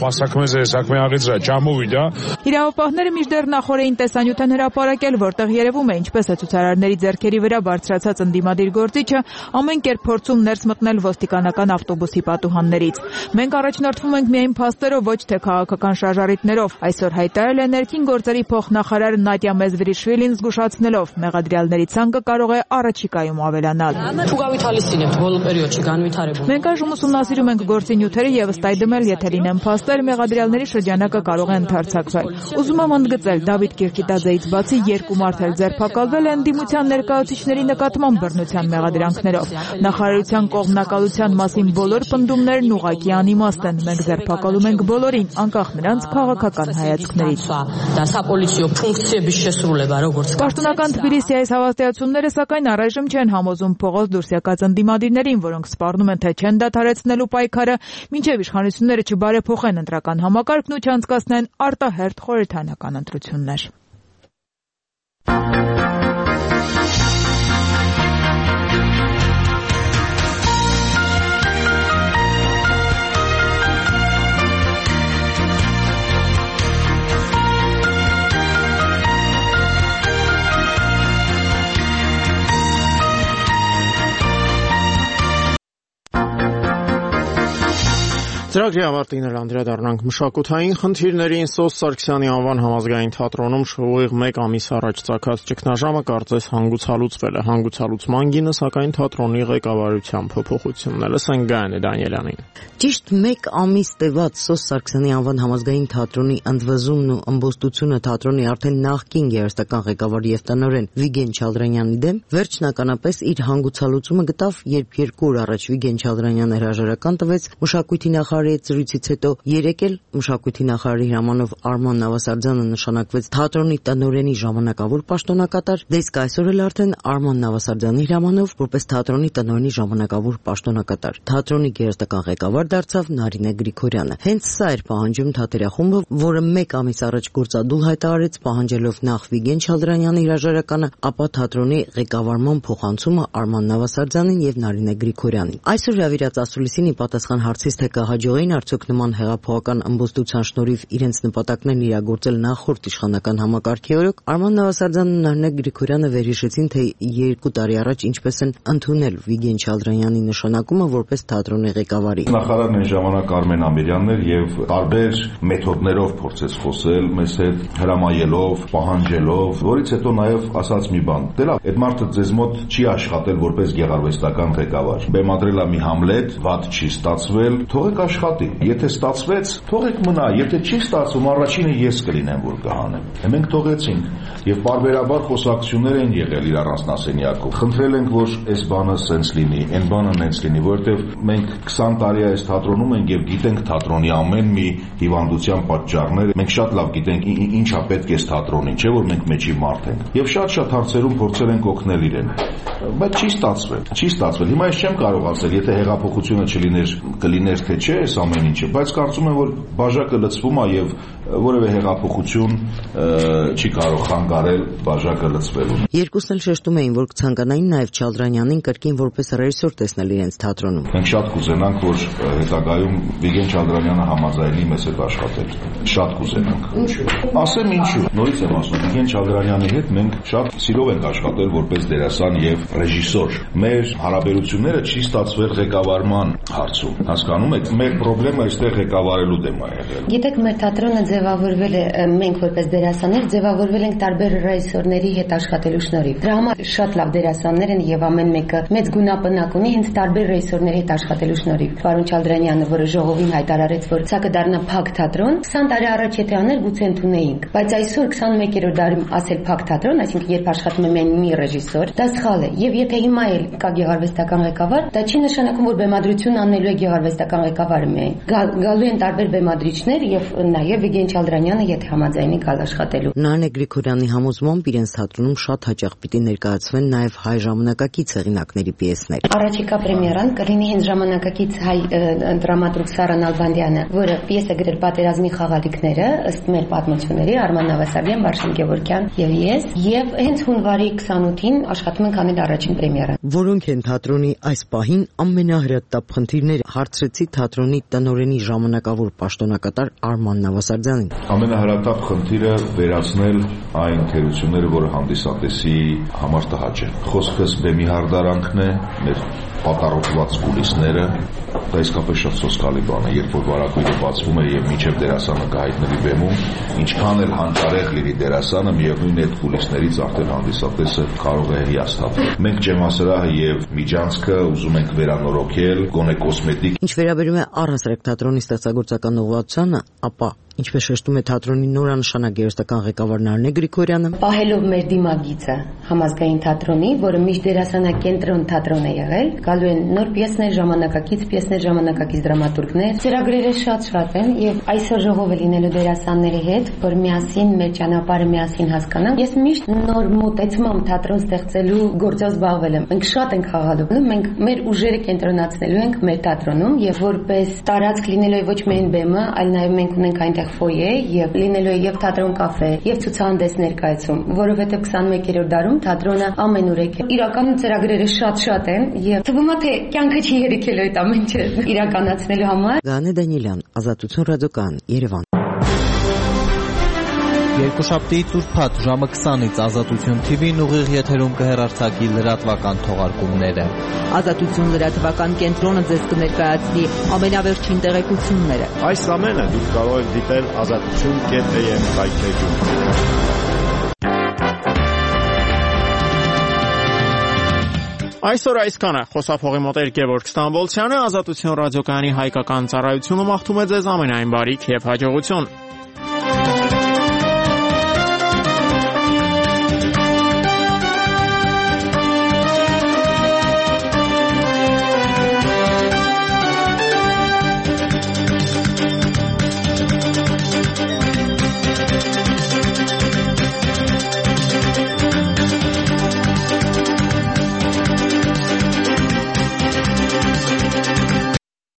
Իրավապահները մինչդեռ նախօրեին տեսանյութ են հրապարակել, որտեղ երևում է ինչպես է ցուցարարների ձեռքերի վրա բարձրացած ընդդիմադիր գործիչը ամեն կերպ փորձում ներս մտնել ոստիկանական ավտոբուսի պատուհաններից։ Մենք առաջնորդվում ենք միայն փաստերով, ոչ թե քաղաքական շարժառիթներով, այսօր հայտարարել է ներքին գործերի փոխնախարար Նատյա Մեզվիրիշվիլին, զգուշացնելով՝ մեղադրյալների ցանկը կարող է առաջիկայում ավելանալ։ ստանալ։ Մենք այժմ ուսումնասիրում ենք գործի նյութերը եւ ըստ այդ դեմել, եթե լինեն փաստեր, մեղադրյալների շրջանակը կարող է ընդարձակվել։ Ուզում եմ ընդգծել, Դավիթ Կիրկիտաձեից բացի 2 մարդ էլ ձերբակալվել են ընդդիմության ներկայացուցիչների նկատմամբ բռնության մեղադրանքներով։ Նախարարության կողմնակալության մասին բոլոր պնդումներն ուղղակի անիմաստ են։ Մենք ձերբակալում ենք բոլորին, անկախ նրանց քաղաքական հայացքներից։ Պաշտոնական Թբիլիսիայի հավաստիացումները սակայն առայժմ չեն համոզում փողոց դուրս եկած ընդդիմադիրներին, որոնք սպառնում են, թե չեն դադարեցնելու պայքարը, մինչև իշխանությունները չբարեփոխեն ընտրական համակարգն ու չանցկացնեն արտահերթ խորհրդարանական ընտրություններ։ Ծրագրի ավարտին էլ անդրադառնանք մշակութային խնդիրներին։ Սոս Սարգսյանի անվան համազգային թատրոնում շուռ 1 ամիս առաջ ծագած ճգնաժամը կարծես հանգուցալուծվել է։ Հանգուցալուծման գինը սակայն թատրոնի ղեկավարության փոփոխությունն է։ Լսենք Գայանե Դանիելյանին։ Ճիշտ 1 ամիս տևած Սոս Սարգսյանի անվան համազգային թատրոնի ընդվզումն ու ըմբոստությունը թատրոնի արդեն նախկին գերստական ղեկավար եւ տնօրեն Վիգեն Չալդրանյանի դեմ վերջնականապես իր հանգուցալուծումը գտավ, երբ 2 օր առաջ Վիգեն Չալդրանյանը հրաժարական տվեց մշակույթի նախարարի զրույցից հետո, երեկ էլ մշակույթի նախարարի հրամանով Արման Նավասարդյանը նշանակվեց թատրոնի տնօրենի ժամանակավոր պաշտոնակատար, դեսկ այսօր էլ արդեն Արման Նավասարդյանի հրամանով որպես թատրոնի տնօրենի ժամանակավոր պաշտոնակատար։ Թատրոնի գերստական ղեկավար դարձավ Նարինե Գրիգորյանը։ Հենց սա էր պահանջում թատերախումբը, որը 1 ամիս առաջ գործադուլ հայտարարեց, պահանջելով նախ Վիգեն Չալդրանյանի հրաժարականը, ապա թատրոնի ղեկավարման փոխանցումը Արման Նավասարդյանին եւ Նարինե Գրիգորյանին։ Այսօր հրավիրած ասուլիսին ի պատասխան հարցից, թե կհաջողեին արդյոք նման հեղափոխական ըմբոստության շնորհիվ իրենց նպատակներն իրագործել նախորդ իշխանական համակարգի օրոք, Արման Նավասարդյանն ու Նարինե Գրիգորյանը վերհիշեցին, թե 2 տարի առաջ ինչպես են ընդունել Վիգեն Չալդրանյանի նշանակումը որպես թատրոնի ղեկավարի։ Նախարարն այն ժամանակ Արմեն Ամիրյանն էր եւ տարբեր մեթոդներով փորձեց խոսել մեզ հետ, հրամայելով, պահանջելով, որից հետո նաեւ ասաց մի բան. «Դե լավ, այդ մարդը ձեզ մոտ չի աշխատել որպես գեղարվեստական ղեկավար։ Բեմադրելա մի Համլետ, վատ չի ստացվել, թողեք աշխատի։ Եթե ստացվեց, թողեք մնա, եթե չի ստացվում, առաջինը ես կլինեմ, որ կհանեմ»։ Մենք թողեցինք եւ բարբերաբար խոսակցություններ են եղել իր առանձնասենյակում։ Խնդրել ենք, որ այս բանը սենց լինի, այն բանը նենց լինի, որովհետեւ մենք 20 տարի այս թատրոնում ենք եւ գիտենք թատրոնի ամեն մի հիվանդության պատճառները։ Մենք շատ լավ գիտենք ինչա պետք է թատրոնին, չէ՞ որ մենք մեջի մարդ ենք։ Եվ շատ հարցերում փորձել ենք օգնել իրեն։ Բայց չի ստացվել։ Հիմա ես չեմ կարող ասել, եթե հեղափոխությունը չլիներ, կլիներ թե չէ այս ամեն ինչը, բայց կարծում եմ, որ բաժակը լցվում է եւ որևէ հեղափոխություն չի կարող խանգարել բաժակը լցվելուն։ Երկուսն էլ շեշտում էին, որ կցանկանային նաեւ Չալդրանյանին կրկին որպես ռեժիսոր տեսնել իրենց թատրոնում։ Մենք շատ կուզենանք, որ հետագայում Վիգեն Չալդրանյանը համաձայնի մեզ հետ աշխատել։ Շատ կուզենանք։ Ինչու՞։ Ասեմ ինչու։ Նորից եմ ասում, Վիգեն Չալդրանյանի հետ մենք շատ սիրով ենք աշխատել որպես դերասան եւ ռեժիսոր։ Մեր հարաբերությունները չի ստացվել ղեկավարման հարցում։ Հասկանում եք, մեր խնդրեմը այստեղ ղեկավարելու դեմ է եղել։ Գիտեք, մեր թատրոնը ձևավորվել է, մենք որպես դերասաններ ձևավորվել ենք տարբեր ռեժիսորների հետ աշխատելու շնորհիվ։ Դրա համար շատ լավ դերասաններ են եւ ամեն մեկը մեծ գունապնակ ունի հենց տարբեր ռեժիսորների հետ աշխատելու շնորհիվ։ Պարոն Չալդրանյանը, որը ժողովին հայտարարեց, որ սա կդառնա փակ թատրոն, 20 տարի առաջ եթե աներ գուցե ընդունեինք, բայց այսօր 21-րդ դարում ասել փակ թատրոն, այսինքն երբ աշխատում է մի ռեժիսոր, դա սխալ է։ Եվ եթե հիմա էլ կա գեղարվեստական ղեկավար, դա չի նշանակում, որ բեմադրություն անելու է գեղարվեստական ղեկավարը միայն։ Գալու են տարբեր բեմադրիչներ եւ նաեւ Վիգեն Չալդրանյանը, եթե համաձայնի գալ աշխատելու։ Նարինե Գրիգորյանի համոզմամբ իրենց թատրոնում շատ հաճախ պիտի ներկայացվեն նաեւ հայ ժամանակակից հեղինակների պիեսներ։ Առաջիկա պրեմիերան կլինի հենց ժամանակակից հայ դրամատուրգ Սարա Նալբանդյանը, որը պիես է գրել Պատերազմի խաղալիքները ըստ մեր պատմությունների, Արման Նավասարդյան, Վարշան Գևորգյան եւ ես, եւ հենց հունվարի 28-ին աշխատում ենք անել առաջին պրեմիերան։ Որոնք են թատրոնի այս պահին ամենահրատապ խնդիրները, հարցրեցի թատրոնի տնօրենի ժամանակավոր պաշտոնակատար Արման Նավասարդյանին։ Ամենահրատապ խնդիրը վերացնել այն թերությունները, որը հանդիսատեսի համար տհաճ է։ Խոսքս բեմի հարդարանքն է, մեր պատառոտված կուլիսները, դա իսկապես շատ սոսկալի բան է, երբ որ վարակույրը բացվում է եւ միջև դերասանը կհայտնվի բեմում, ինչքան էլ հանճարեղ լինի դերասանը, միևնույն է այդ կուլիսներից արդեն հանդիսատեսը կարող է հիասթափել։ Մենք ջեմասրահը եւ միջանցքը ուզում ենք վերանորոգել, գոնե կոսմետիկ։ Ինչ վերաբերում է առհասարակ թատրոնի ստեղծագործական ուղղությանը, ապա ինչպես շեշտում է թատրոնի նորանշանակ երաժշտական ղեկավար Նարինե Գրիգորյանը, պահելով մեր դիմագիծը համազգային թատրոնի, որը միշտ դերասանակենտրոն թատրոն է եղել, գալու են նոր պիեսներ, ժամանակակից դրամատուրգներ, ծրագրերը շատ են եւ այսօր ժողովը լինելու դերասանների հետ, որ միասին մեր ճանապարհը միասին հասկանանք, ես միշտ նոր մոտեցմամբ թատրոն ստեղծելու գործով զբաղվել եմ։ Մենք շատ ենք խաղալու, մենք մեր ուժերը կենտրոնացնելու ենք մեր թատրոնում եւ որպես տարածք լինելու է ոչ միայն բեմը, այլ նաեւ մենք ունենք այնտեղ ֆոյե եւ լինելու է եւ թատրոն կաֆե եւ ցուցահանդես ներկայացում, որովհետեւ 21-րդ դարում թատրոնը ամենուրեք է։ Իրականում ծրագրերը շատ են եւ թվում է թե կյանքը չի երիքել այդ ամեն ինչը իրականացնելու համար։ Գանե Դանիելյան, Ազատություն ռադիոկայան, Երևան։ Երկուշաբթի Տուրփաթ ժամը 20-ից Ազատություն TV-ն ուղիղ եթերում կհեռարձակի լրատվական թողարկումները։ Ազատություն լրատվական կենտրոնը ձեզ կներկայացնի ամենավերջին տեղեկությունները։ Այս ամենը դուք կարող եք դիտել azatutun.am սայթերում։ Այսօր այսքանը խոսափողի մոտ Գևորգ Ստամբոլցյանը, Ազատություն ռադիոկայանի հայկական ծառայությունը մաղթում է ձեզ ամենայն բարիք եւ հաջողություն։